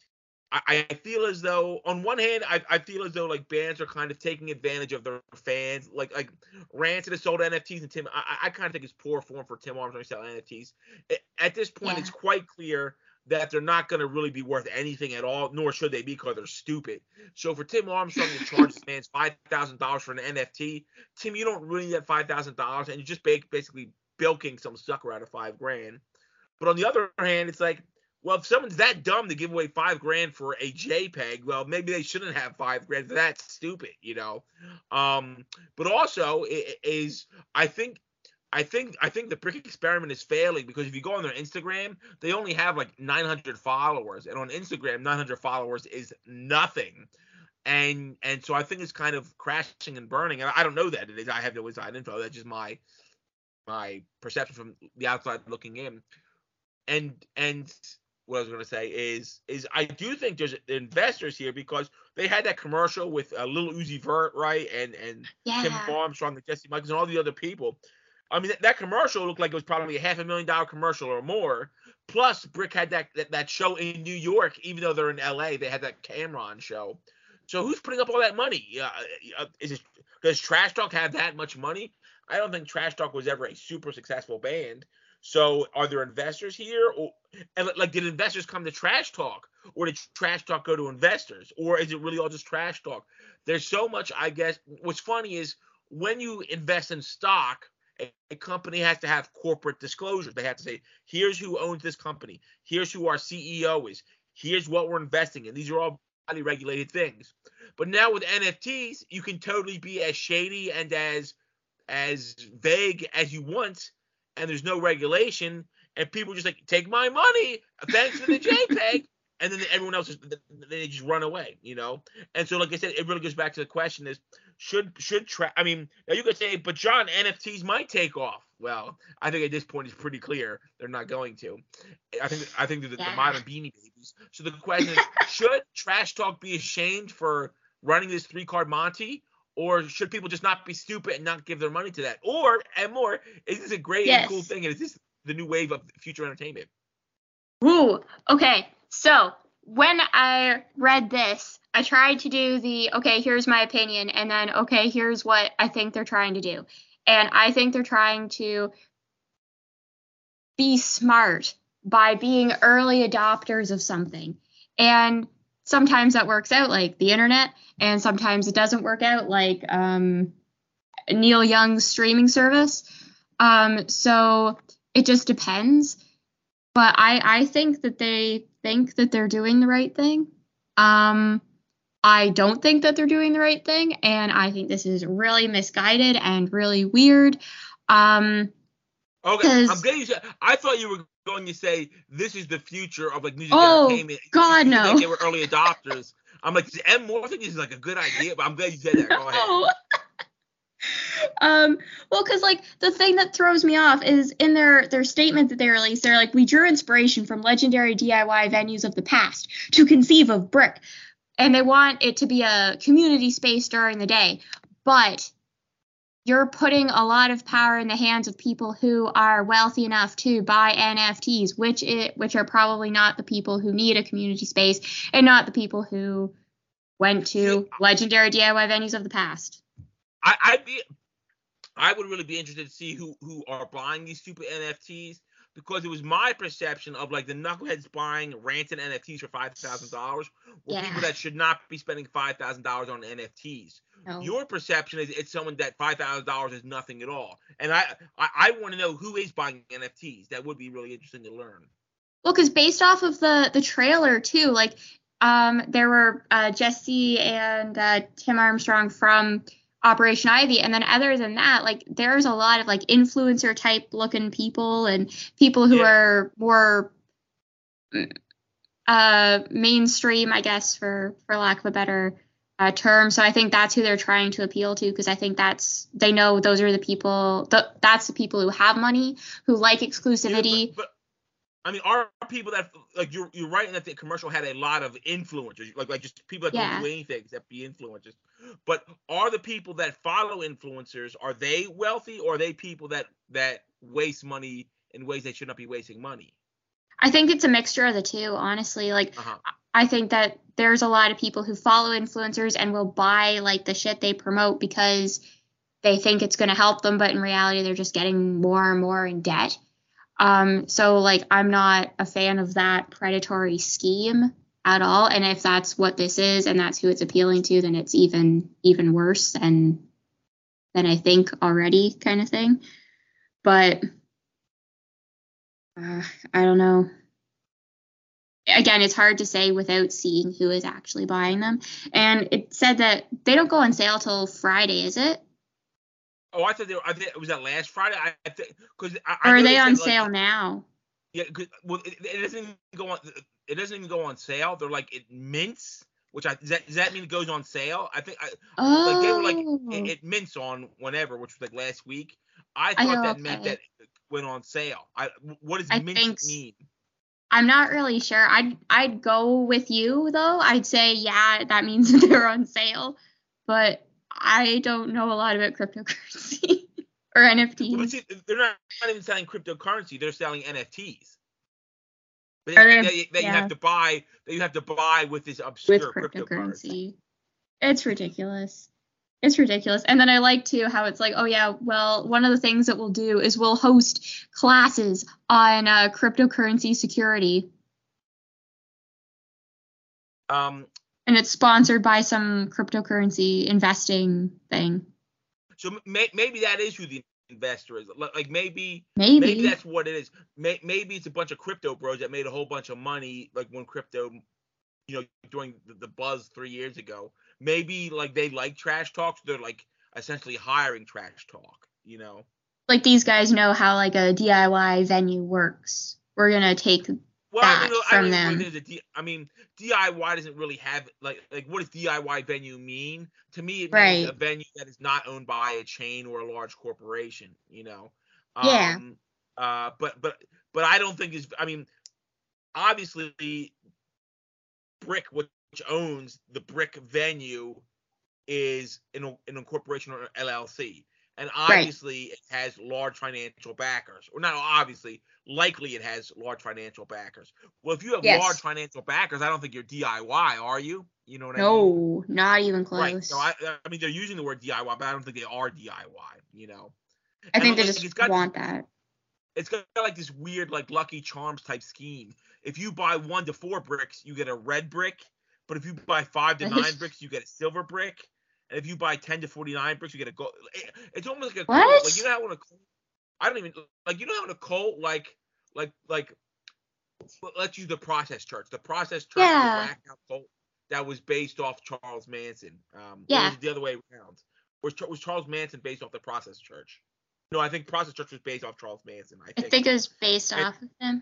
I feel as though, on one hand, I, I feel as though like bands are kind of taking advantage of their fans. Like like Rancid has sold N F Ts, and Tim, I, I kind of think it's poor form for Tim Armstrong to sell N F Ts. At this point, Yeah. It's quite clear that they're not going to really be worth anything at all, nor should they be because they're stupid. So for Tim Armstrong to charge his fans five thousand dollars for an N F T, Tim, you don't really need that five thousand dollars, and you're just basically bilking some sucker out of five grand. But on the other hand, it's like, well, if someone's that dumb to give away five grand for a JPEG, well, maybe they shouldn't have five grand. That's stupid, you know. Um, but also, it is I think, I think, I think the Brick experiment is failing because if you go on their Instagram, they only have like nine hundred followers, and on Instagram, nine hundred followers is nothing. And and so I think it's kind of crashing and burning. And I don't know that it is. I have no inside info. That's just my my perception from the outside looking in. And and. What I was going to say is, is I do think there's investors here because they had that commercial with uh, Lil Uzi Vert, right, and and Yeah. Tim Armstrong and Jesse Michaels and all the other people. I mean, that, that commercial looked like it was probably a half a million dollar commercial or more. Plus, Brick had that, that that show in New York, even though they're in L A. They had that Cameron show. So who's putting up all that money? Uh, uh, is it, does Trash Talk have that much money? I don't think Trash Talk was ever a super successful band. So are there investors here? Or, and like, did investors come to Trash Talk? Or did Trash Talk go to investors? Or is it really all just Trash Talk? There's so much, I guess. What's funny is when you invest in stock, a, a company has to have corporate disclosures. They have to say, here's who owns this company. Here's who our C E O is. Here's what we're investing in. These are all highly regulated things. But now with N F Ts, you can totally be as shady and as as vague as you want, and there's no regulation, and people just like, take my money, thanks for the JPEG, and then everyone else, is, they just run away, you know? And so, like I said, it really goes back to the question is, should, should tra- I mean, now you could say, but John, N F Ts might take off. Well, I think at this point it's pretty clear they're not going to. I think I think they're the, Yeah. the modern Beanie Babies. So the question is, should Trash Talk be ashamed for running this three-card Monty, Or should people just not be stupid and not give their money to that? Or, and more, is this a great Yes. and cool thing? And is this the new wave of future entertainment? Ooh, okay. So when I read this, I tried to do the, okay, here's my opinion, and then, okay, here's what I think they're trying to do. And I think they're trying to be smart by being early adopters of something. And sometimes that works out, like the internet, and sometimes it doesn't work out, like um, Neil Young's streaming service. Um, so it just depends. But I, I think that they think that they're doing the right thing. Um, I don't think that they're doing the right thing, and I think this is really misguided and really weird. Um, Okay, 'cause- I'm glad you said. I thought you were going to say this is the future of like music Oh, entertainment. God, You no. think they were early adopters. I'm like, does M Moore think this is like a good idea? But I'm glad you said that. Go ahead. No. um, well, because like the thing that throws me off is in their their statement that they released, they're like, we drew inspiration from legendary D I Y venues of the past to conceive of Brick, and they want it to be a community space during the day, but you're putting a lot of power in the hands of people who are wealthy enough to buy N F Ts, which it which are probably not the people who need a community space and not the people who went to legendary D I Y venues of the past. I, I'd be, I would really be interested to see who who are buying these stupid N F Ts, because it was my perception of like the knuckleheads buying ranted N F Ts for five thousand dollars were Yeah. people that should not be spending five thousand dollars on N F Ts. No. Your perception is it's someone that five thousand dollars is nothing at all. And I, I, I want to know who is buying N F Ts. That would be really interesting to learn. Well, because based off of the the trailer too, like um, there were uh, Jesse and uh, Tim Armstrong from Operation Ivy, and then other than that, like there's a lot of like influencer type looking people and people who Yeah. are more uh, mainstream, I guess, for for lack of a better uh, term. So I think that's who they're trying to appeal to, because I think that's they know those are the people. The, that's the people who have money, who like exclusivity. Yeah, but, but I mean, are people that like you're you're right in that the commercial had a lot of influencers, like like just people that Yeah. don't do anything except be influencers. But are the people that follow influencers, are they wealthy, or are they people that that waste money in ways they should not be wasting money? I think it's a mixture of the two, honestly. Like, Uh-huh. I think that there's a lot of people who follow influencers and will buy like the shit they promote because they think it's going to help them, but in reality, they're just getting more and more in debt. Um, so like, I'm not a fan of that predatory scheme at all. And if that's what this is and that's who it's appealing to, then it's even even worse than than I think already, kind of thing. But uh, I don't know. Again, it's hard to say without seeing who is actually buying them. And it said that they don't go on sale till Friday, is it? Oh, I thought they were. I think was that last Friday. I, I think because I, Or I are know they said, on like, sale now? Yeah, cause, well, it, it doesn't even go on. It doesn't even go on sale. They're like it mints, which I does that, does that mean it goes on sale? I think I, Oh. like they were like it, it mints on whenever, which was like last week. I I thought know, that meant okay. that it went on sale. I what does I mint think s- mean? I'm not really sure. I'd I'd go with you though. I'd say yeah, that means that they're on sale, but I don't know a lot about cryptocurrency or N F Well, but Ts. see, they're not, not even selling cryptocurrency. They're selling N F Ts. That, Are they- that, you- that you yeah. have to buy. That you have to buy with this With obscure cryptocurrency. cryptocurrency. It's ridiculous. It's ridiculous. And then I like too how it's like, oh yeah, well, one of the things that we'll do is we'll host classes on uh, cryptocurrency security. Um. And it's sponsored by some cryptocurrency investing thing. So may, maybe that is who the investor is. Like like, maybe. Maybe. Maybe that's what it is. May, maybe it's a bunch of crypto bros that made a whole bunch of money, like when crypto, you know, during the, the buzz three years ago. Maybe like they like trash talk, so they're like essentially hiring trash talk. You know. Like these guys know how like a D I Y venue works. We're gonna take Well, I that mean, I from don't even them. really think there's a D, I mean, D I Y doesn't really have like like what does D I Y venue mean? To me, it means Right. a venue that is not owned by a chain or a large corporation. You know. Yeah. Um, uh, but but but I don't think it's. I mean, obviously, Brick, which owns the Brick venue, is an, an incorporation or an L L C. And Right. obviously it has large financial backers. Or not obviously, likely it has large financial backers. Well, if you have Yes. large financial backers, I don't think you're D I Y, are you? You know what I mean? No, not even close. Right. So I, I mean, they're using the word D I Y, but I don't think they are D I Y. You know. I think And, they like, just it's got want this- that. It's got like this weird like Lucky Charms type scheme. If you buy one to four bricks, you get a red brick. But if you buy five to nine bricks, you get a silver brick. And if you buy ten to forty-nine bricks, you get a gold. It, it's almost like a What? cult. Like, you know how when a cult, I don't even like you know how in a cult like like like let's use the Process Church. The Process Church Yeah. was a blackout cult that was based off Charles Manson. Um, or Yeah. was it the other way around? Was was Charles Manson based off the Process Church? No, I think Process Church was based off Charles Manson. I I think. think it was based And- off of them.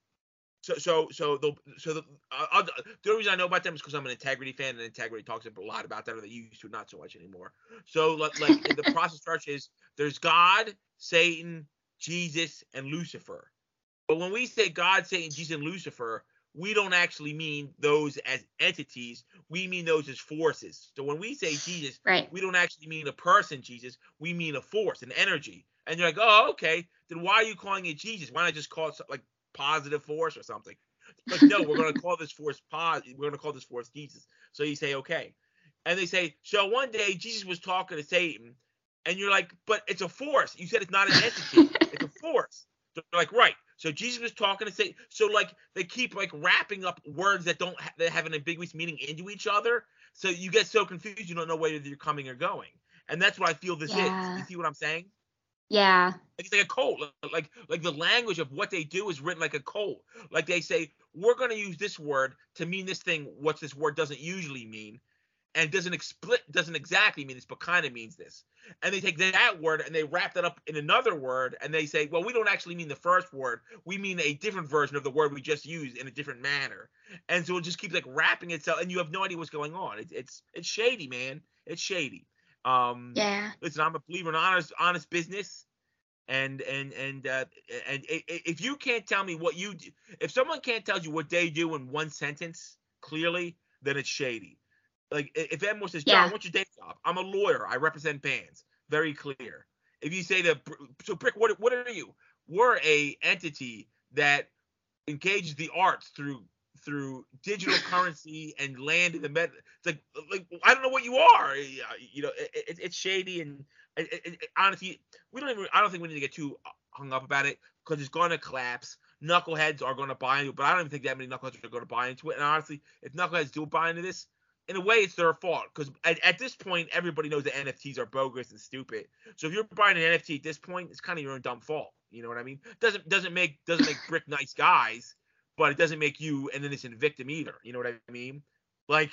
So so so the so the uh, I'll, the only reason I know about them is because I'm an Integrity fan, and Integrity talks a lot about them, or they used to, not so much anymore. So like, like in the Process Church is there's God, Satan, Jesus, and Lucifer. But when we say God, Satan, Jesus, and Lucifer, we don't actually mean those as entities. We mean those as forces. So when we say Jesus, Right. we don't actually mean a person, Jesus. We mean a force, an energy. And you're like, oh, okay. Then why are you calling it Jesus? Why not just call it like positive force or something? Like, no, we're going to call this force positive. We're going to call this force Jesus. So you say, okay. And they say, so one day Jesus was talking to Satan, and you're like, but it's a force. You said it's not an entity. It's a force. So they're like, right. So Jesus was talking to Satan. So like they keep like wrapping up words that don't ha- that have an ambiguous meaning into each other. So you get so confused you don't know whether you're coming or going. And that's what I feel this Yeah. is. You see what I'm saying? Yeah. Like, it's like a cult. Like like the language of what they do is written like a cult. Like they say, we're going to use this word to mean this thing, what this word doesn't usually mean. And doesn't expli- doesn't exactly mean this, but kind of means this. And they take that word and they wrap that up in another word, and they say, well, we don't actually mean the first word. We mean a different version of the word we just used in a different manner. And so it just keeps like wrapping itself, and you have no idea what's going on. It's it's it's shady, man. It's shady. Um, Yeah. Listen, I'm a believer in honest honest business. And and and uh, and if you can't tell me what you do, if someone can't tell you what they do in one sentence clearly, then it's shady. Like if Edmore says, John, Yeah. what's your day job? I'm a lawyer. I represent bands. Very clear. If you say that, so Brick, what what are you? We're a entity that engages the arts through through digital currency and land in the med. It's like like I don't know what you are. You know, it, it, it's shady and it, it, it, honestly, we don't even. I don't think we need to get too hung up about it because it's going to collapse. Knuckleheads are going to buy into it, but I don't even think that many knuckleheads are going to buy into it. And honestly, if knuckleheads do buy into this, in a way, it's their fault because at, at this point, everybody knows that N F Ts are bogus and stupid. So if you're buying an N F T at this point, it's kind of your own dumb fault. You know what I mean? Doesn't doesn't make doesn't make Brick nice guys, but it doesn't make you an innocent victim either. You know what I mean? Like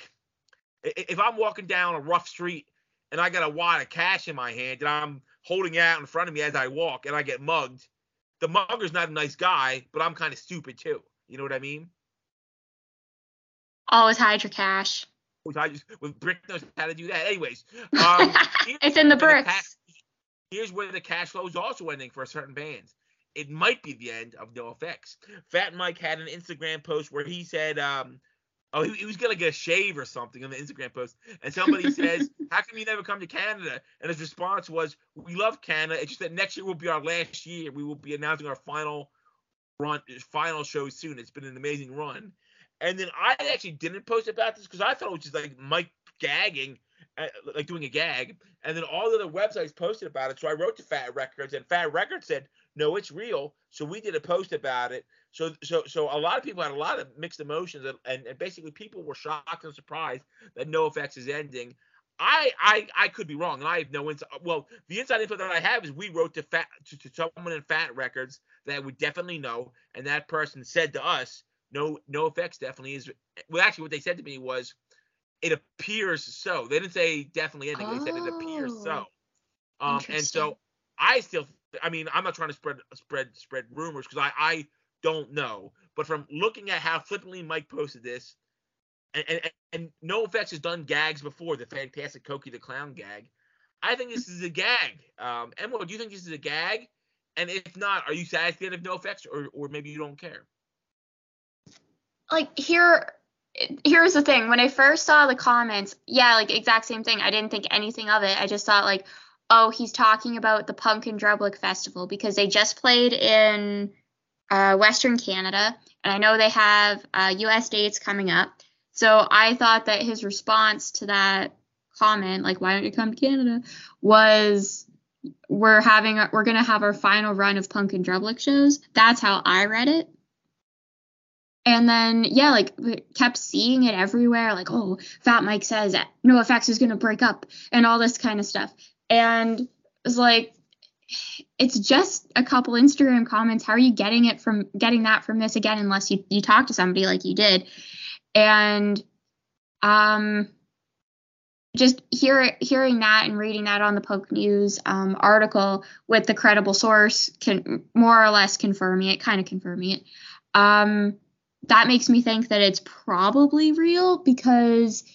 if I'm walking down a rough street and I got a wad of cash in my hand and I'm holding it out in front of me as I walk and I get mugged, the mugger's not a nice guy, but I'm kind of stupid too. You know what I mean? Always hide your cash. Which I just with Brick knows how to do that. Anyways, um, It's in the where bricks. cash- here's where the cash flow is also ending for certain bands. It might be the end of NoFX. Fat Mike had an Instagram post where he said, um, oh, he, he was gonna get a shave or something on the Instagram post, and somebody says, "How come you never come to Canada?" And his response was, "We love Canada. It's just that next year will be our last year. We will be announcing our final run, final show soon. It's been an amazing run." And then I actually didn't post about this because I thought it was just like Mike gagging, uh, like doing a gag. And then all the other websites posted about it. So I wrote to Fat Records, and Fat Records said, no, it's real. So we did a post about it. So so so a lot of people had a lot of mixed emotions, and, and, and basically people were shocked and surprised that NoFX is ending. I, I I could be wrong, and I have no insight. Well, the inside info that I have is we wrote to Fat to, to someone in Fat Records that we definitely know, and that person said to us, No, NoFX definitely is. Well, actually, what they said to me was, it appears so. They didn't say definitely ending. They said it appears so. Um, and so I still, I mean, I'm not trying to spread spread spread rumors because I I don't know. But from looking at how flippantly Mike posted this, and and, and NoFX has done gags before, the fantastic Cokie the Clown gag. I think this is a gag. Um, Emma, do you think this is a gag? And if not, are you sad at the end of NoFX, or or maybe you don't care? Like here, here's the thing. When I first saw the comments, yeah, like exact same thing. I didn't think anything of it. I just thought like, oh, he's talking about the Punk in Drublic Festival because they just played in uh, Western Canada, and I know they have uh, U S dates coming up. So I thought that his response to that comment, like, why don't you come to Canada, was we're having a, we're gonna have our final run of Punk in Drublic shows. That's how I read it. And then, yeah, like, kept seeing it everywhere, like, oh, Fat Mike says that NoFX is going to break up and all this kind of stuff. And it was like, it's just a couple Instagram comments. How are you getting it from, getting that from this again, unless you, you talk to somebody like you did? And um, just hear, hearing that and reading that on the Poke News um, article with the credible source can more or less confirming it, kind of confirming it. Um, that makes me think that it's probably real, because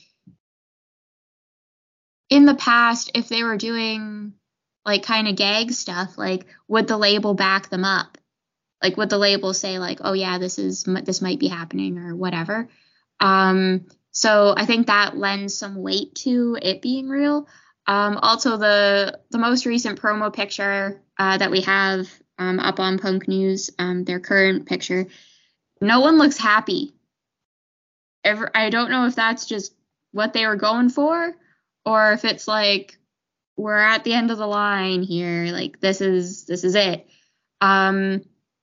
in the past, if they were doing like kind of gag stuff, like, would the label back them up? Like, would the label say like, oh yeah, this is, this might be happening or whatever? Um, so I think that lends some weight to it being real. Um, also the, the most recent promo picture uh, that we have um, up on Punk News, um, their current picture, no one looks happy. Ever, I don't know if that's just what they were going for, or if it's like, we're at the end of the line here. Like, this is, this is it. Um,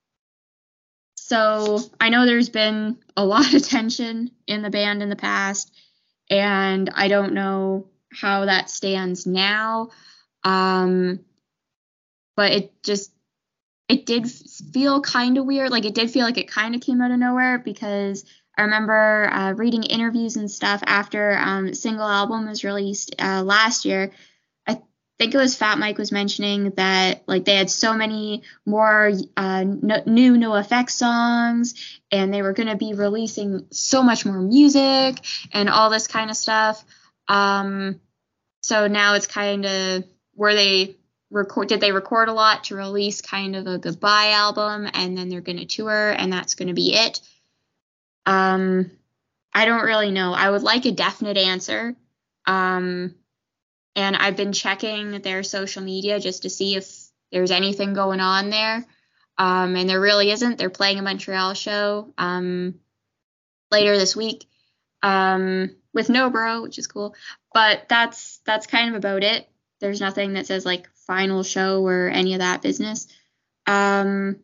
so I know there's been a lot of tension in the band in the past, and I don't know how that stands now. Um, but it just, it did feel kind of weird. Like, it did feel like it kind of came out of nowhere, because I remember uh, reading interviews and stuff after um, the single album was released uh, last year. I think it was Fat Mike was mentioning that, like, they had so many more uh, no, new NoFX songs, and they were going to be releasing so much more music and all this kind of stuff. Um, so now it's kind of where they record, did they record a lot to release kind of a goodbye album, and then they're going to tour, and that's going to be it? Um, I don't really know. I would like a definite answer. Um, and I've been checking their social media just to see if there's anything going on there. Um, and there really isn't. They're playing a Montreal show um, later this week um, with No Bro, which is cool. But that's that's kind of about it. There's nothing that says like final show or any of that business. Um,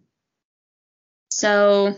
so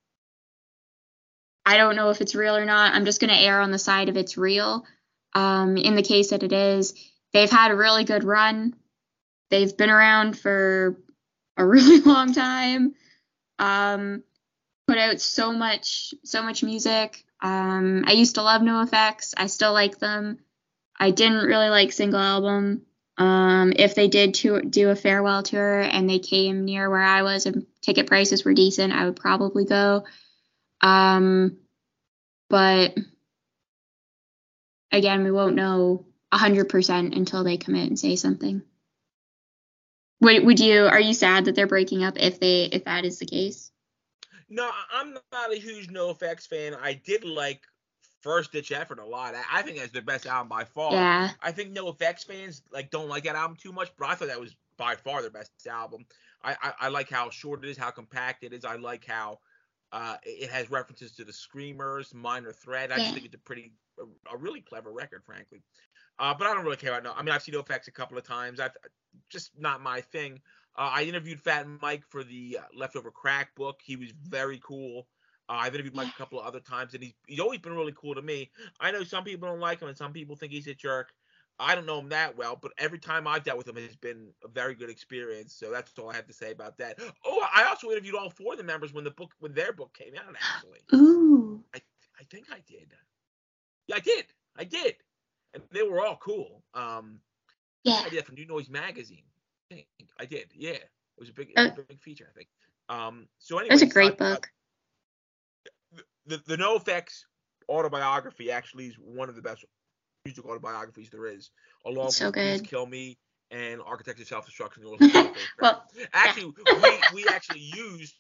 I don't know if it's real or not. I'm just going to err on the side of it's real. Um, in the case that it is, they've had a really good run. They've been around for a really long time. Um, put out so much, so much music. Um, I used to love NoFX. I still like them. I didn't really like single album. Um, if they did to, do a farewell tour and they came near where I was and ticket prices were decent, I would probably go. Um, but again, we won't know a hundred percent until they come in and say something. Would, would you, are you sad that they're breaking up if they, if that is the case? No, I'm not a huge NoFX fan. I did like First Ditch Effort a lot. I think that's their best album by far. Yeah. I think NoFX fans like don't like that album too much, but I thought that was by far their best album. I, I, I like how short it is, how compact it is. I like how uh, it has references to the Screamers, Minor Threat. I yeah. just think it's a pretty, a, a really clever record, frankly. Uh, but I don't really care about no. I mean, I've seen NoFX a couple of times. I've just not my thing. Uh, I interviewed Fat Mike for the uh, Leftover Crack book. He was very cool. Uh, I've interviewed Mike a couple of other times, and he's he's always been really cool to me. I know some people don't like him, and some people think he's a jerk. I don't know him that well, but every time I've dealt with him, it's been a very good experience. So that's all I have to say about that. Oh, I also interviewed all four of the members when the book when their book came out. Actually, ooh, I I think I did. Yeah, I did. I did, and they were all cool. Um, yeah, I did that for New Noise magazine. I think I did. Yeah, it was a big, it was a big feature. I think. Um, so anyway, that's a great uh, book. Uh, the the NoFX autobiography actually is one of the best music autobiographies there is, along so with good. Please Kill Me and Architects of Self-Destruction. Well, actually, yeah. we we actually used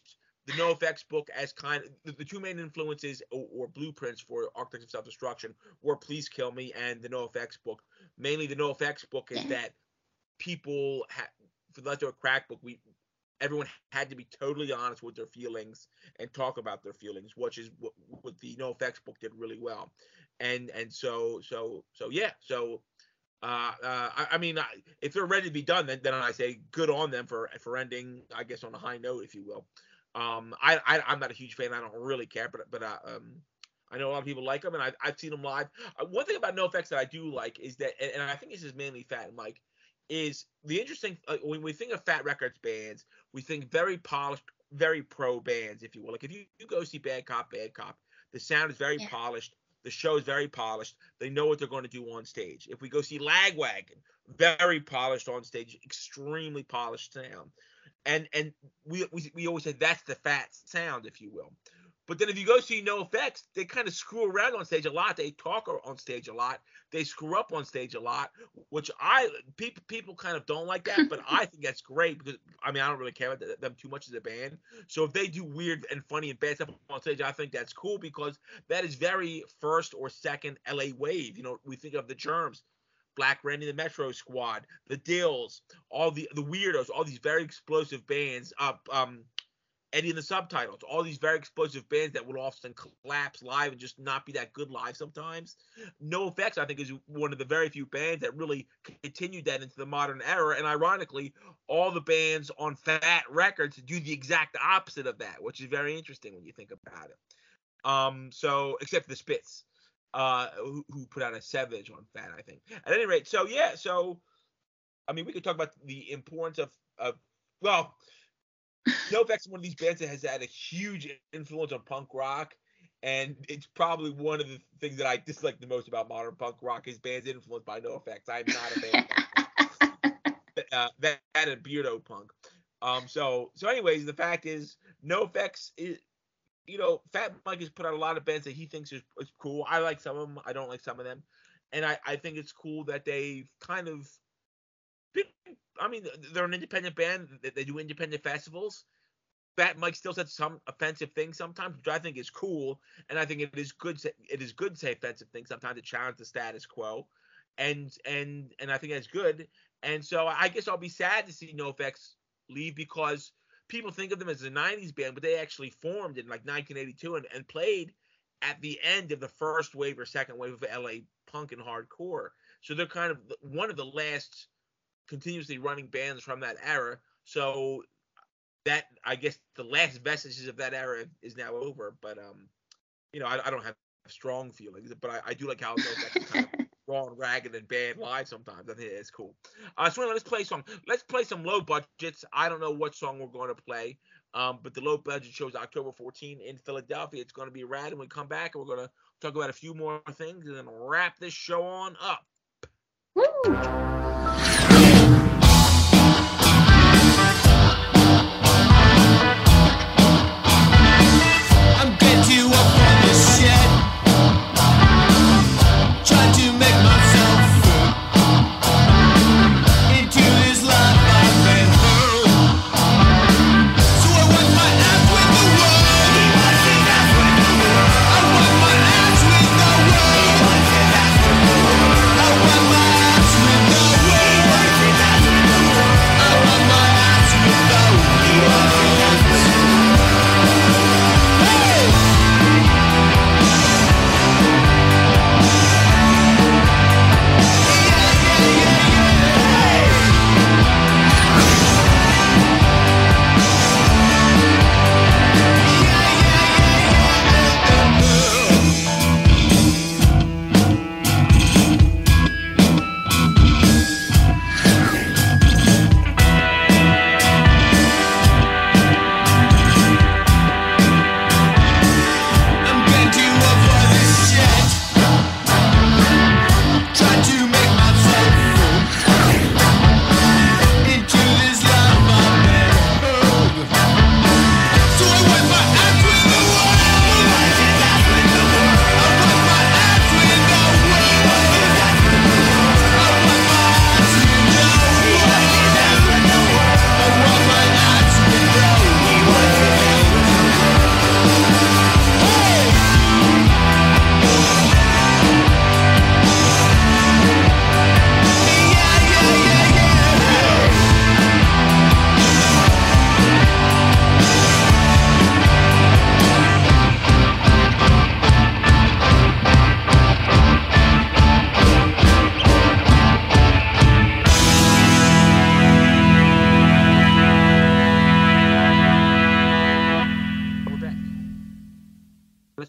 the NoFX book as kind of the, the two main influences or, or blueprints for Architects of Self-Destruction were Please Kill Me and the NoFX book. Mainly, the NoFX book is Yeah. that people ha- for the Let's Do a Crack book, we everyone had to be totally honest with their feelings and talk about their feelings, which is what, what the NoFX book did really well. And and so so so yeah, so uh, uh I, I mean, I, if they're ready to be done, then then I say good on them for for ending, I guess, on a high note, if you will. Um, I, I I'm not a huge fan. I don't really care, but but uh, um. I know a lot of people like them, and I've, I've seen them live. Uh, one thing about NoFX that I do like is that, and, and I think this is mainly Fat and Mike, is the interesting, uh, when we think of Fat Records bands, we think very polished, very pro bands, if you will. Like if you, you go see Bad Cop, Bad Cop, the sound is very Yeah. polished. The show is very polished. They know what they're going to do on stage. If we go see Lagwagon, very polished on stage, extremely polished sound. And and we, we, we always say that's the Fat sound, if you will. But then if you go see NoFX, they kind of screw around on stage a lot. They talk on stage a lot. They screw up on stage a lot, which I people people kind of don't like that, but I think that's great because I mean I don't really care about them too much as a band. So if they do weird and funny and bad stuff on stage, I think that's cool because that is very first or second L A wave. You know, we think of the Germs, Black Randy, the Metro Squad, the Dills, all the the Weirdos, all these very explosive bands. Up. Uh, um. Eddie and the Subtitles, all these very explosive bands that would often collapse live and just not be that good live sometimes. NoFX, I think, is one of the very few bands that really continued that into the modern era. And ironically, all the bands on Fat Records do the exact opposite of that, which is very interesting when you think about it. Um, so, except for the Spits, uh, who, who put out a Savage on Fat, I think. At any rate, so yeah, so, I mean, we could talk about the importance of, of well, NoFX is one of these bands that has had a huge influence on punk rock, and it's probably one of the things that I dislike the most about modern punk rock is bands influenced by NoFX. I'm not a fan of uh, that, that and Beardo punk. Um, so so anyways, the fact is NoFX is, you know, Fat Mike has put out a lot of bands that he thinks is, is cool. I like some of them. I don't like some of them, and I I think it's cool that they've kind of been, I mean, they're an independent band. They do independent festivals. Fat Mike still says some offensive things sometimes, which I think is cool, and I think it is good. To, it is good to say offensive things sometimes to challenge the status quo, and and and I think that's good. And so I guess I'll be sad to see NoFX leave because people think of them as a nineties band, but they actually formed in like nineteen eighty-two and, and played at the end of the first wave or second wave of L A punk and hardcore. So they're kind of one of the last continuously running bands from that era. So that, I guess, the last vestiges of that era is now over. But um, you know, I, I don't have strong feelings, but I, I do like how NoFX is kind of raw and ragged and bad live sometimes. I think it's cool. Uh, so let's play some. Let's play some low budgets. I don't know what song we're going to play, um, but the low budget show is October fourteenth in Philadelphia. It's going to be rad. And we come back and we're going to talk about a few more things and then wrap this show on up. Woo! With the world.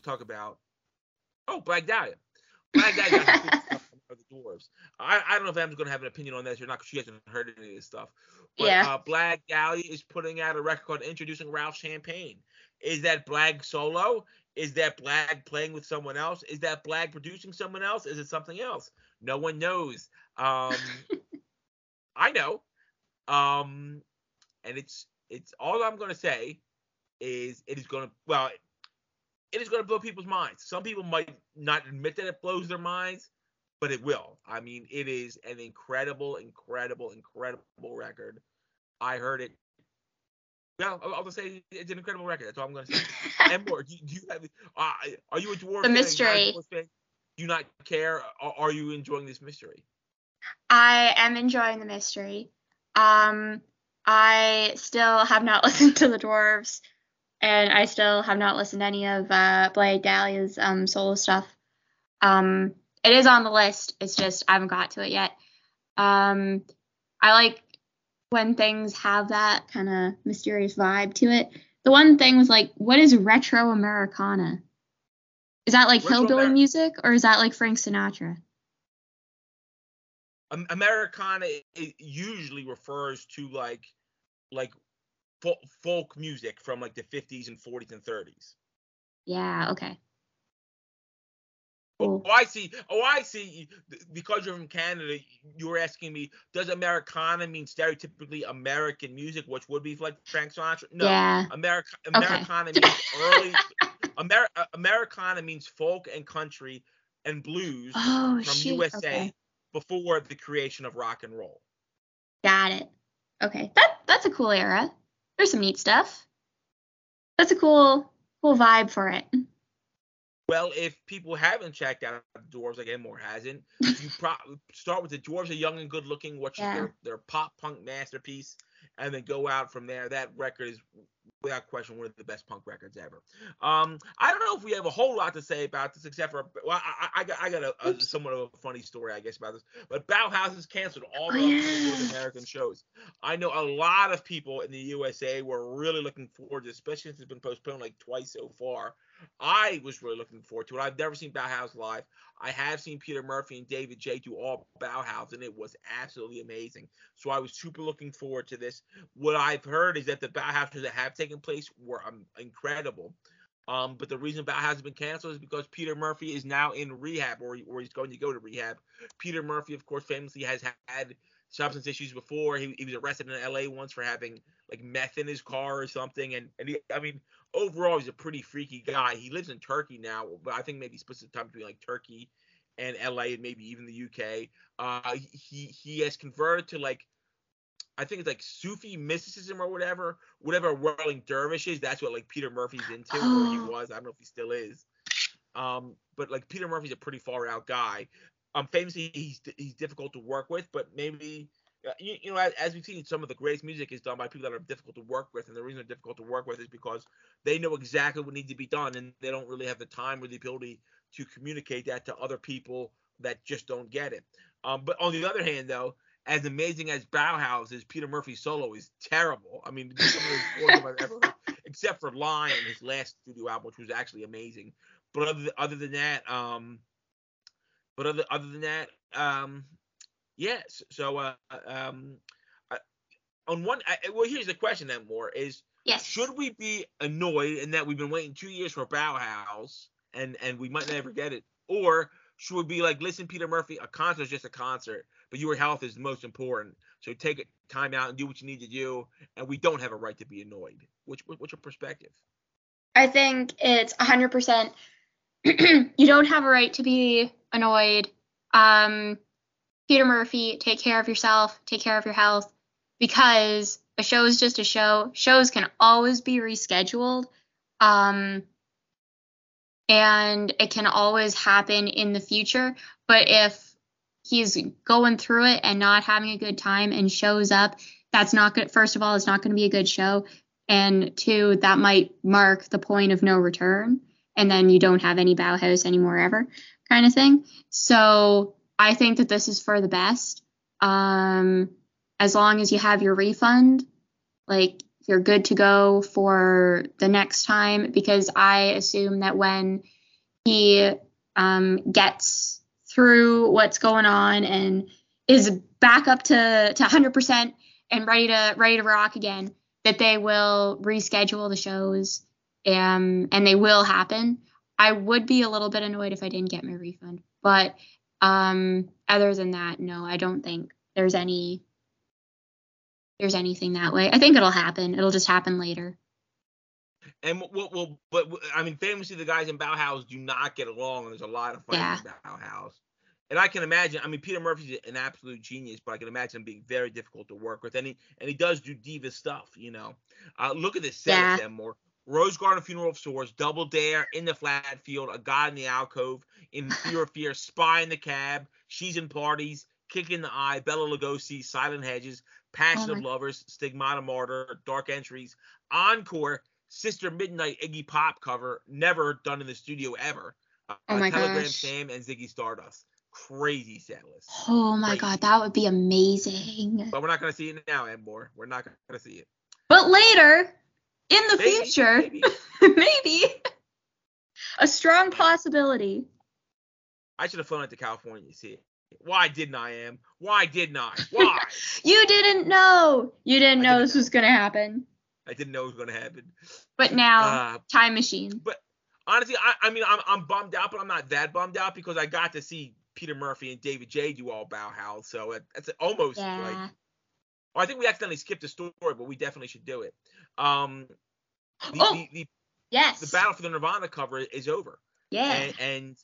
talk about. Oh, Black Dahlia. Black Dahlia got some cool stuff from the Dwarves. I, I don't know if Em's going to have an opinion on this or not because she hasn't heard any of this stuff. But Yeah. uh, Black Dahlia is putting out a record called Introducing Ralph Champagne. Is that Black solo? Is that Black playing with someone else? Is that Black producing someone else? Is it something else? No one knows. Um, I know. Um, and it's it's all I'm going to say is it is going to, well, it is going to blow people's minds. Some people might not admit that it blows their minds, but it will. I mean, it is an incredible, incredible, incredible record. I heard it. Well, I'll just say it's an incredible record. That's all I'm going to say. And more. Do you, do you have? Uh, are you a dwarf? The fan? mystery. Do you not care? Or are you enjoying this mystery? I am enjoying the mystery. Um, I still have not listened to the Dwarves, and I still have not listened to any of uh, Black Dahlia's um, solo stuff. Um, it is on the list. It's just I haven't got to it yet. Um, I like when things have that kind of mysterious vibe to it. The one thing was like, what is retro Americana? Is that like Retro hillbilly Amer- music, or is that like Frank Sinatra? Um, Americana it usually refers to like like folk, folk music from like the fifties and forties and thirties. Yeah, okay. Oh, Cool. I see. Oh, I see. Because you're from Canada, you were asking me, does Americana mean stereotypically American music, which would be like Frank Sinatra? No. Yeah. America, Okay. Americana means early. Amer, Americana means folk and country and blues Oh, from shit. U S A Okay. before the creation of rock and roll. Got it. Okay. That that's a cool era. There's some neat stuff. That's a cool cool vibe for it. Well, if people haven't checked out the Dwarves, like Edmore hasn't, you pro- start with the Dwarves are young and good looking, which Yeah. is their, their pop punk masterpiece, and then go out from there. That record is, without question, one of the best punk records ever. Um, I don't know if we have a whole lot to say about this, except for, well, I, I, I got, I got a, a somewhat of a funny story, I guess, about this. But Bauhaus has canceled all Oh, the yeah. North American shows. I know a lot of people in the U S A were really looking forward to, especially since it's been postponed like twice so far. I was really looking forward to it. I've never seen Bauhaus live. I have seen Peter Murphy and David J do all Bauhaus, and it was absolutely amazing. So I was super looking forward to this. What I've heard is that the Bauhaus shows that have taken place were um, incredible. Um, but the reason Bauhaus has been canceled is because Peter Murphy is now in rehab, or, or he's going to go to rehab. Peter Murphy, of course, famously has had substance issues before. He, he was arrested in L A once for having like meth in his car or something. And, and he, I mean, overall, he's a pretty freaky guy. He lives in Turkey now, but I think maybe he splits the time between like Turkey and L A and maybe even the U K. Uh, he he has converted to like, I think it's like Sufi mysticism or whatever, whatever whirling dervish is. That's what like Peter Murphy's into, or he Oh. was. I don't know if he still is. Um, but like Peter Murphy's a pretty far out guy. Um, famously he's he's difficult to work with, but maybe. Uh, you, you know, as, as we've seen, some of the greatest music is done by people that are difficult to work with, and the reason they're difficult to work with is because they know exactly what needs to be done, and they don't really have the time or the ability to communicate that to other people that just don't get it. Um, but on the other hand, though, as amazing as Bauhaus is, Peter Murphy's solo is terrible. I mean, some of the scores I've ever heard, except for Lion, his last studio album, which was actually amazing. But other other than that, um, but other other than that, um. Yes. So, uh, um, I, on one, I, well, here's the question then, more is, Yes. should we be annoyed in that we've been waiting two years for Bauhaus and, and we might never get it? Or should we be like, listen, Peter Murphy, a concert is just a concert, but your health is the most important. So take it, time out and do what you need to do. And we don't have a right to be annoyed. Which, what's your perspective? I think it's one hundred percent. You don't have a right to be annoyed. Um, Peter Murphy, take care of yourself, take care of your health, because a show is just a show. Shows can always be rescheduled. Um, and it can always happen in the future. But if he's going through it and not having a good time and shows up, that's not good. First of all, it's not going to be a good show. And two, that might mark the point of no return. And then you don't have any Bauhaus anymore ever, kind of thing. So I think that this is for the best. Um, as long as you have your refund, like you're good to go for the next time, because I assume that when he um, gets through what's going on and is back up to, to one hundred percent and ready to ready to rock again, that they will reschedule the shows um, and they will happen. I would be a little bit annoyed if I didn't get my refund. But um, other than that, no, I don't think there's any there's anything that way. I think it'll happen. It'll just happen later. And well, well, but I mean, famously, the guys in Bauhaus do not get along, and there's a lot of fighting Yeah. in Bauhaus. And I can imagine. I mean, Peter Murphy's an absolute genius, but I can imagine him being very difficult to work with. And he and he does do diva stuff, you know. Uh, look at this set Yeah. of them more. Rose Garden Funeral of Swords, Double Dare, In the Flat Field, A God in the Alcove, In Fear of Fear, Spy in the Cab, She's in Parties, Kick in the Eye, Bela Lugosi, Silent Hedges, Passion Oh of my- Lovers, Stigmata Martyr, Dark Entries, Encore, Sister Midnight Iggy Pop cover, never done in the studio ever. Uh, Oh my Telegram gosh. Sam and Ziggy Stardust. Crazy set list. Oh my Crazy. God, that would be amazing. But we're not going to see it now, Embor. We're not going to see it. But later, in the Maybe, future, maybe. maybe. A strong possibility. I should have flown out to California to see it. Why didn't I, Am? Why didn't I? Why? You didn't know. You didn't I know didn't this was going to happen. I didn't know it was going to happen. But now, Uh, time machine. But honestly, I, I mean, I'm, I'm bummed out, but I'm not that bummed out because I got to see Peter Murphy and David J. do all Bauhaus. So it, it's almost Yeah. like, well, I think we accidentally skipped the story, but we definitely should do it. Um, the, Oh, the, the, yes. the battle for the Nirvana cover is over. Yeah. And, and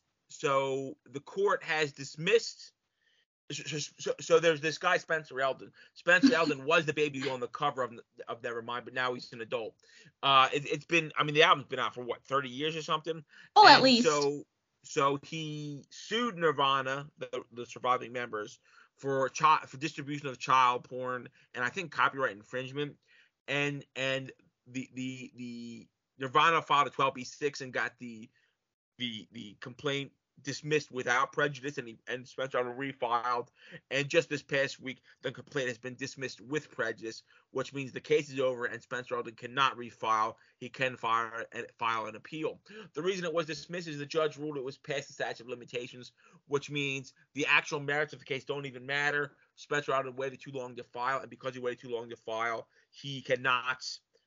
so the court has dismissed. So, so, so there's this guy, Spencer Eldon. Spencer Eldon was the baby on the cover of, of Nevermind, but now he's an adult. Uh, it, it's been, I mean, the album's been out for what, thirty years or something? Oh, at And least. So, so he sued Nirvana, the, the surviving members, for child for distribution of child porn and I think copyright infringement. And and the the the Nirvana filed a twelve B six and got the the the complaint dismissed without prejudice, and he, and Spencer Eldon refiled. And just this past week, the complaint has been dismissed with prejudice, which means the case is over and Spencer Eldon cannot refile. He can file and file an appeal. The reason it was dismissed is the judge ruled it was past the statute of limitations, which means the actual merits of the case don't even matter. Spencer Eldon waited too long to file, and because he waited too long to file, he cannot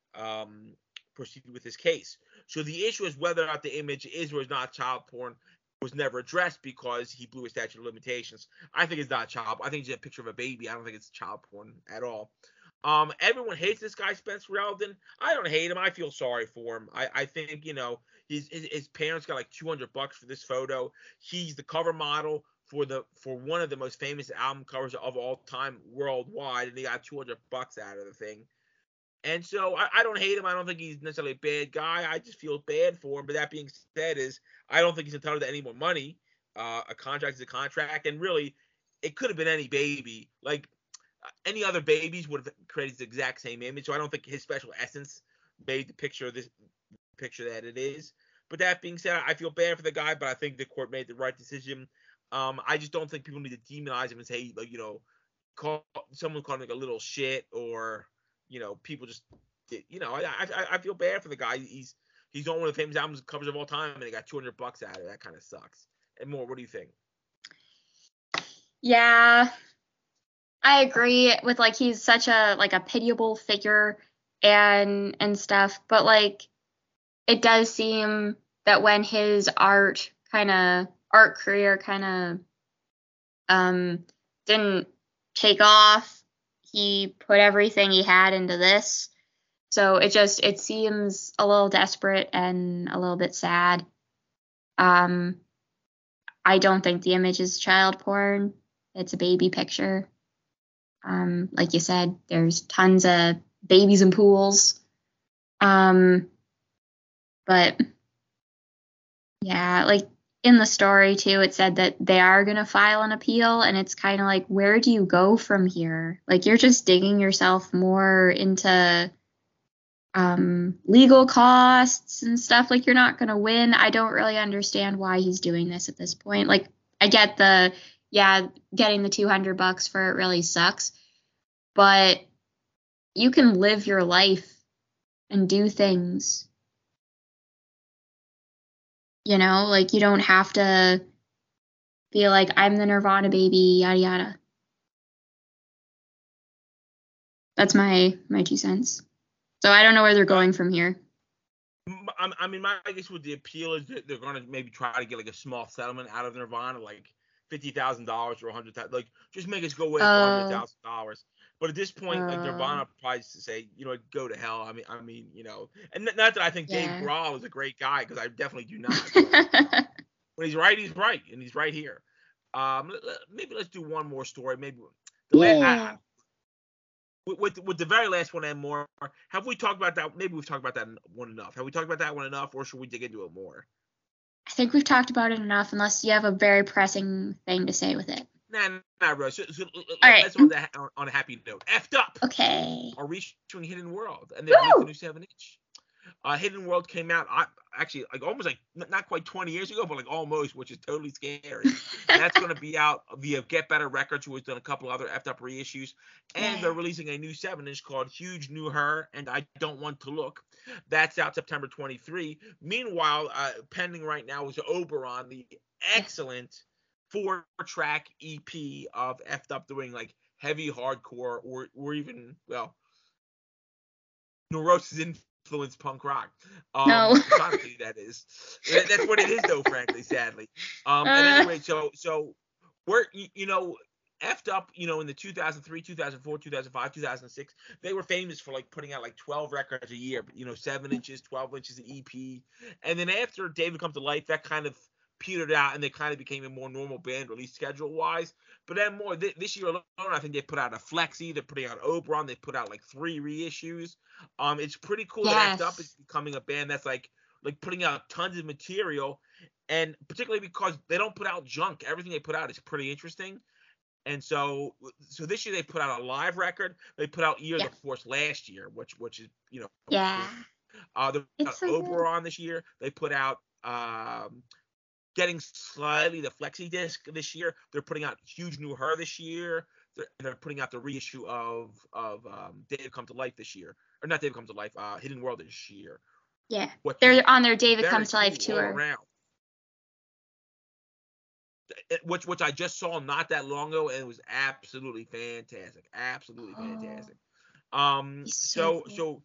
um, proceed with his case. So the issue is whether or not the image is or is not child porn was never addressed because he blew a statute of limitations. I think it's not child. I think it's just a picture of a baby. I don't think it's child porn at all. Um, everyone hates this guy, Spencer Eldon. I don't hate him. I feel sorry for him. I, I think, you know, his, his his parents got like two hundred bucks for this photo. He's the cover model for the for one of the most famous album covers of all time worldwide, and he got two hundred bucks out of the thing. And so I, I don't hate him. I don't think he's necessarily a bad guy. I just feel bad for him. But that being said, is I don't think he's entitled to any more money. Uh, a contract is a contract, and really, it could have been any baby. Like any other babies would have created the exact same image. So I don't think his special essence made the picture of this picture that it is. But that being said, I feel bad for the guy, but I think the court made the right decision. Um, I just don't think people need to demonize him and say, like, you know, call someone call him like a little shit, or you know, people just, you know, I, I I feel bad for the guy. He's he's on one of the famous albums covers of all time, and he got two hundred bucks out of it. That kind of sucks. And more, what do you think? Yeah, I agree with like he's such a like a pitiable figure and and stuff, but like it does seem that when his art kind of art career kind of um didn't take off, he put everything he had into this. So it just it seems a little desperate and a little bit sad. Um I don't think the image is child porn. It's a baby picture. Um, like you said, there's tons of babies in pools. Um, but yeah, like in the story too, it said that they are going to file an appeal, and it's kind of like, where do you go from here? Like you're just digging yourself more into um, legal costs and stuff. Like you're not going to win. I don't really understand why he's doing this at this point. Like I get the, yeah, getting the two hundred bucks for it really sucks, but you can live your life and do things You know, like you don't have to feel like I'm the Nirvana baby, yada yada. That's my my two cents. So I don't know where they're going from here. I mean, my guess with the appeal is that they're going to maybe try to get like a small settlement out of Nirvana, like fifty thousand dollars or a hundred thousand, like just make us go away for a hundred thousand dollars. But at this point, uh, like Nirvana probably to say, you know, go to hell. I mean, I mean, you know, and not that I think yeah. Dave Grohl is a great guy, because I definitely do not. But when he's right, he's right, and he's right here. Um, maybe let's do one more story. Maybe the yeah. last. I, With, with the very last one and more, have we talked about that? Maybe we've talked about that one enough. Have we talked about that one enough, or should we dig into it more? I think we've talked about it enough, unless you have a very pressing thing to say with it. Nah, not really. So, so All let's right. on, the, on, on a happy note. Effed Up. Okay. Are reaching Hidden World, and they released the new seven inch. Uh, Hidden World came out I, actually like almost like not quite twenty years ago, but like almost, which is totally scary. That's going to be out via Get Better Records, who has done a couple other Effed Up reissues, and yeah. they're releasing a new seven inch called Huge New Her and I Don't Want to Look. That's out September twenty-third. Meanwhile, uh, pending right now is Oberon, the excellent four-track E P of Effed Up doing like heavy hardcore or or even well, Neurosis in. Influence punk rock. Um, no. Honestly, that is. That's what it is, though, frankly, sadly. Um, and anyway, so, so we're, you know, Effed Up, you know, in the two thousand three, two thousand four, two thousand five, two thousand six, they were famous for, like, putting out, like, twelve records a year, you know, seven inches, twelve inches, an E P. And then after David Comes to Life, that kind of petered out, and they kind of became a more normal band release schedule-wise. But then more, th- this year alone, I think they put out a Flexi, they're putting out Oberon, they put out like three reissues. Um, it's pretty cool yes. that Effed Up is becoming a band that's like like putting out tons of material, and particularly because they don't put out junk. Everything they put out is pretty interesting. And so, so this year they put out a live record. They put out Year yeah. of the Force last year, which which is you know yeah. Uh, they put out so Oberon this year. They put out um. Getting slightly the Flexi disc this year. They're putting out Huge New Her this year. They're, they're putting out the reissue of of um, David Comes to Life this year, or not David Comes to Life, uh, Hidden World this year. Yeah, what they're on their David Comes to Life cool tour. Around. Which which I just saw not that long ago, and it was absolutely fantastic, absolutely oh, fantastic. Um, so so, so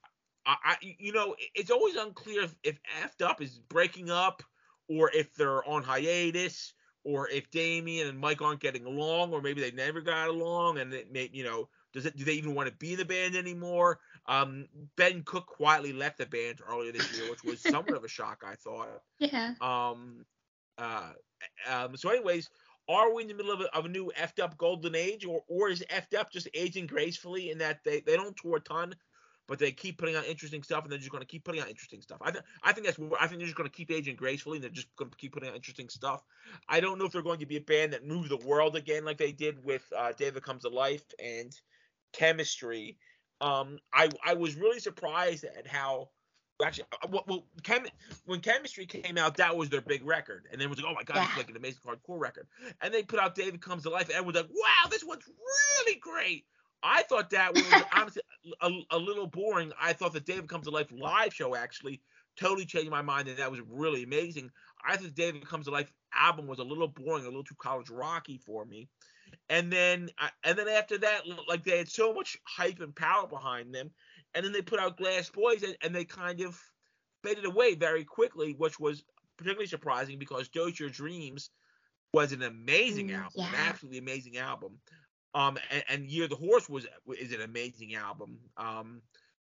I, I you know it's always unclear if, if Effed Up is breaking up, or if they're on hiatus, or if Damien and Mike aren't getting along, or maybe they never got along, and it may, you know, does it? Do they even want to be in the band anymore? Um, Ben Cook quietly left the band earlier this year, which was somewhat of a shock, I thought. Yeah. Um. Uh. Um. So, anyways, are we in the middle of a, of a new Effed Up golden age, or or is Effed Up just aging gracefully in that they they don't tour a ton, but they keep putting out interesting stuff, and they're just going to keep putting out interesting stuff. I think I think that's what I think they're just going to keep aging gracefully, and they're just going to keep putting out interesting stuff. I don't know if they're going to be a band that moves the world again like they did with uh, David Comes to Life and Chemistry. Um, I I was really surprised at how actually well, well Chem, when Chemistry came out, that was their big record, and then it was like, oh my god, yeah. it's like an amazing hardcore record. And they put out David Comes to Life, and everyone's like, wow, this one's really great. I thought that was honestly a, a little boring. I thought the David Comes to Life live show actually totally changed my mind, and that was really amazing. I thought the David Comes to Life album was a little boring, a little too college rocky for me. And then, and then after that, like they had so much hype and power behind them, and then they put out Glass Boys, and, and they kind of faded away very quickly, which was particularly surprising because Dose Your Dreams was an amazing mm, album, yeah. an absolutely amazing album. Um, and, and Year of the Horse was is an amazing album. Um,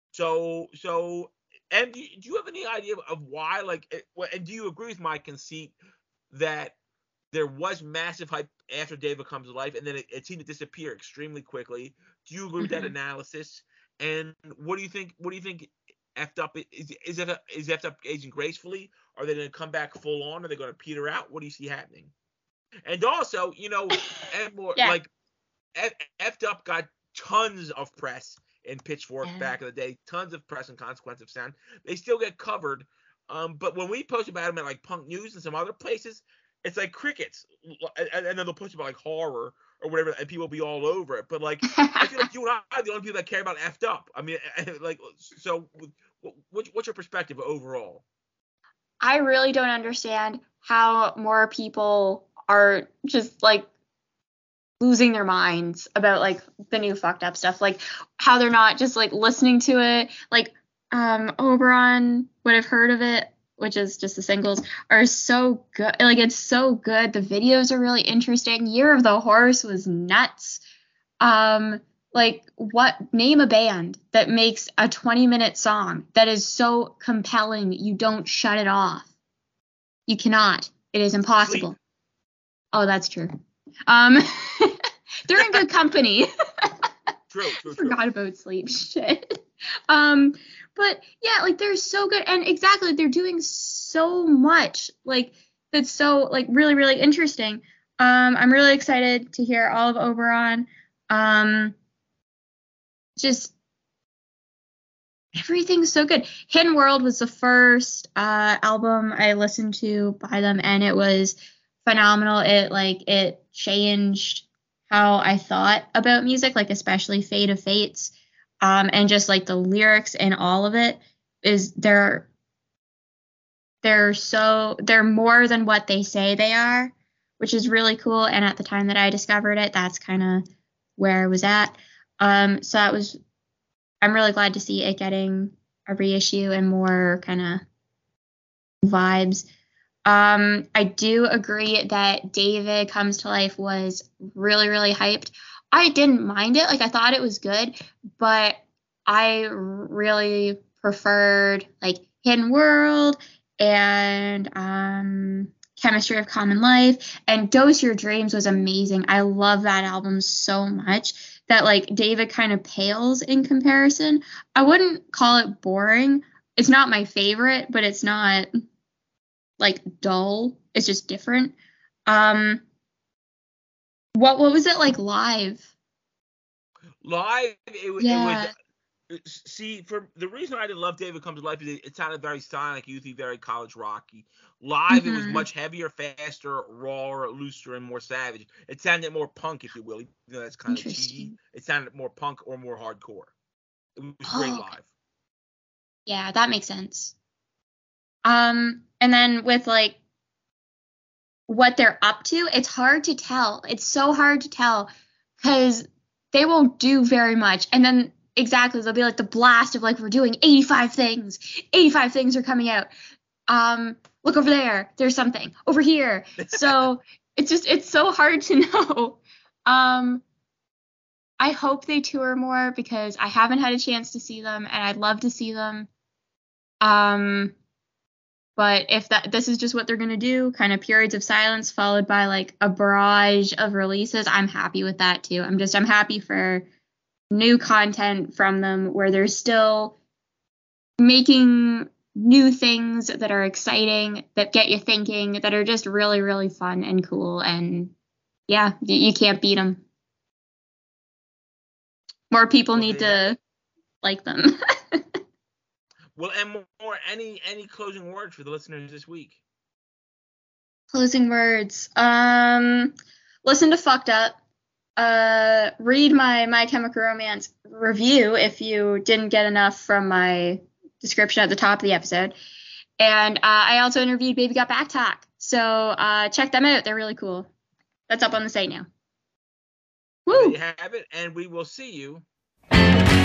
so so, and do you, do you have any idea of why? Like, it, and do you agree with my conceit that there was massive hype after David Comes to Life, and then it, it seemed to disappear extremely quickly? Do you agree with that analysis? And what do you think? What do you think? Effed Up is is it is Effed Up aging gracefully? Are they going to come back full on? Are they going to peter out? What do you see happening? And also, you know, and more yeah. like. Effed Up got tons of press in Pitchfork yeah. back in the day, tons of press and Consequence of Sound. They still get covered, um, but when we post about them at like Punk News and some other places, it's like crickets, and, and then they'll post about like horror or whatever, and people will be all over it. But like, I feel like you and I are the only people that care about Effed Up. I mean, like, so what, what's your perspective overall? I really don't understand how more people are just like losing their minds about like the new fucked up stuff, like how they're not just like listening to it. Like um Oberon, what I've heard of it, which is just the singles, are so good. Like it's so good. The videos are really interesting. Year of the Horse was nuts. Um like what, name a band that makes a twenty minute song that is so compelling you don't shut it off. You cannot. It is impossible. Sleep. Oh, that's true. Um, they're in good company. True, true, I forgot true. about sleep. Shit. Um, but yeah, like they're so good, and exactly, they're doing so much. Like that's so like really, really interesting. Um, I'm really excited to hear all of Oberon. Um, just everything's so good. Hidden World was the first uh album I listened to by them, and it was phenomenal. It like it changed how I thought about music, like especially Fate of Fates, um, and just like the lyrics and all of it is they're they're so they're more than what they say they are, which is really cool. And at the time that I discovered it, that's kind of where I was at. Um, so that was I'm really glad to see it getting a reissue and more kind of vibes. Um, I do agree that David Comes to Life was really, really hyped. I didn't mind it. Like, I thought it was good, but I really preferred, like, Hidden World and um, Chemistry of Common Life. And Dose Your Dreams was amazing. I love that album so much that, like, David kind of pales in comparison. I wouldn't call it boring. It's not my favorite, but it's not like dull. It's just different. Um, what what was it like live? Live, it, wa- Yeah. it was. See, for the reason I didn't love David Comes to Life is it, it sounded very Sonic Youthy, very college rocky. Live, it was Mhm. much heavier, faster, rawer, looser, and more savage. It sounded more punk, if you will. Even though that's kind of cheesy. Interesting. It sounded more punk or more hardcore. It was Oh, great okay. live. Yeah, that makes sense. Um, and then with like what they're up to, it's hard to tell. It's so hard to tell because they won't do very much. And then exactly, there'll be like the blast of like, we're doing eighty-five things. eighty-five things are coming out. Um, look over there. There's something over here. So it's just, it's so hard to know. Um, I hope they tour more because I haven't had a chance to see them and I'd love to see them. Um, but if that this is just what they're gonna do, kind of periods of silence followed by like a barrage of releases, I'm happy with that too. I'm just I'm happy for new content from them where they're still making new things that are exciting, that get you thinking, that are just really, really fun and cool. And yeah, you, you can't beat them. More people Well, need there you to like them. Well, and more, any any closing words for the listeners this week? Closing words. Um, listen to Fucked Up. Uh, read my My Chemical Romance review if you didn't get enough from my description at the top of the episode. And uh, I also interviewed Baby Got Back Talk. So uh, check them out. They're really cool. That's up on the site now. There Woo! you have it, and we will see you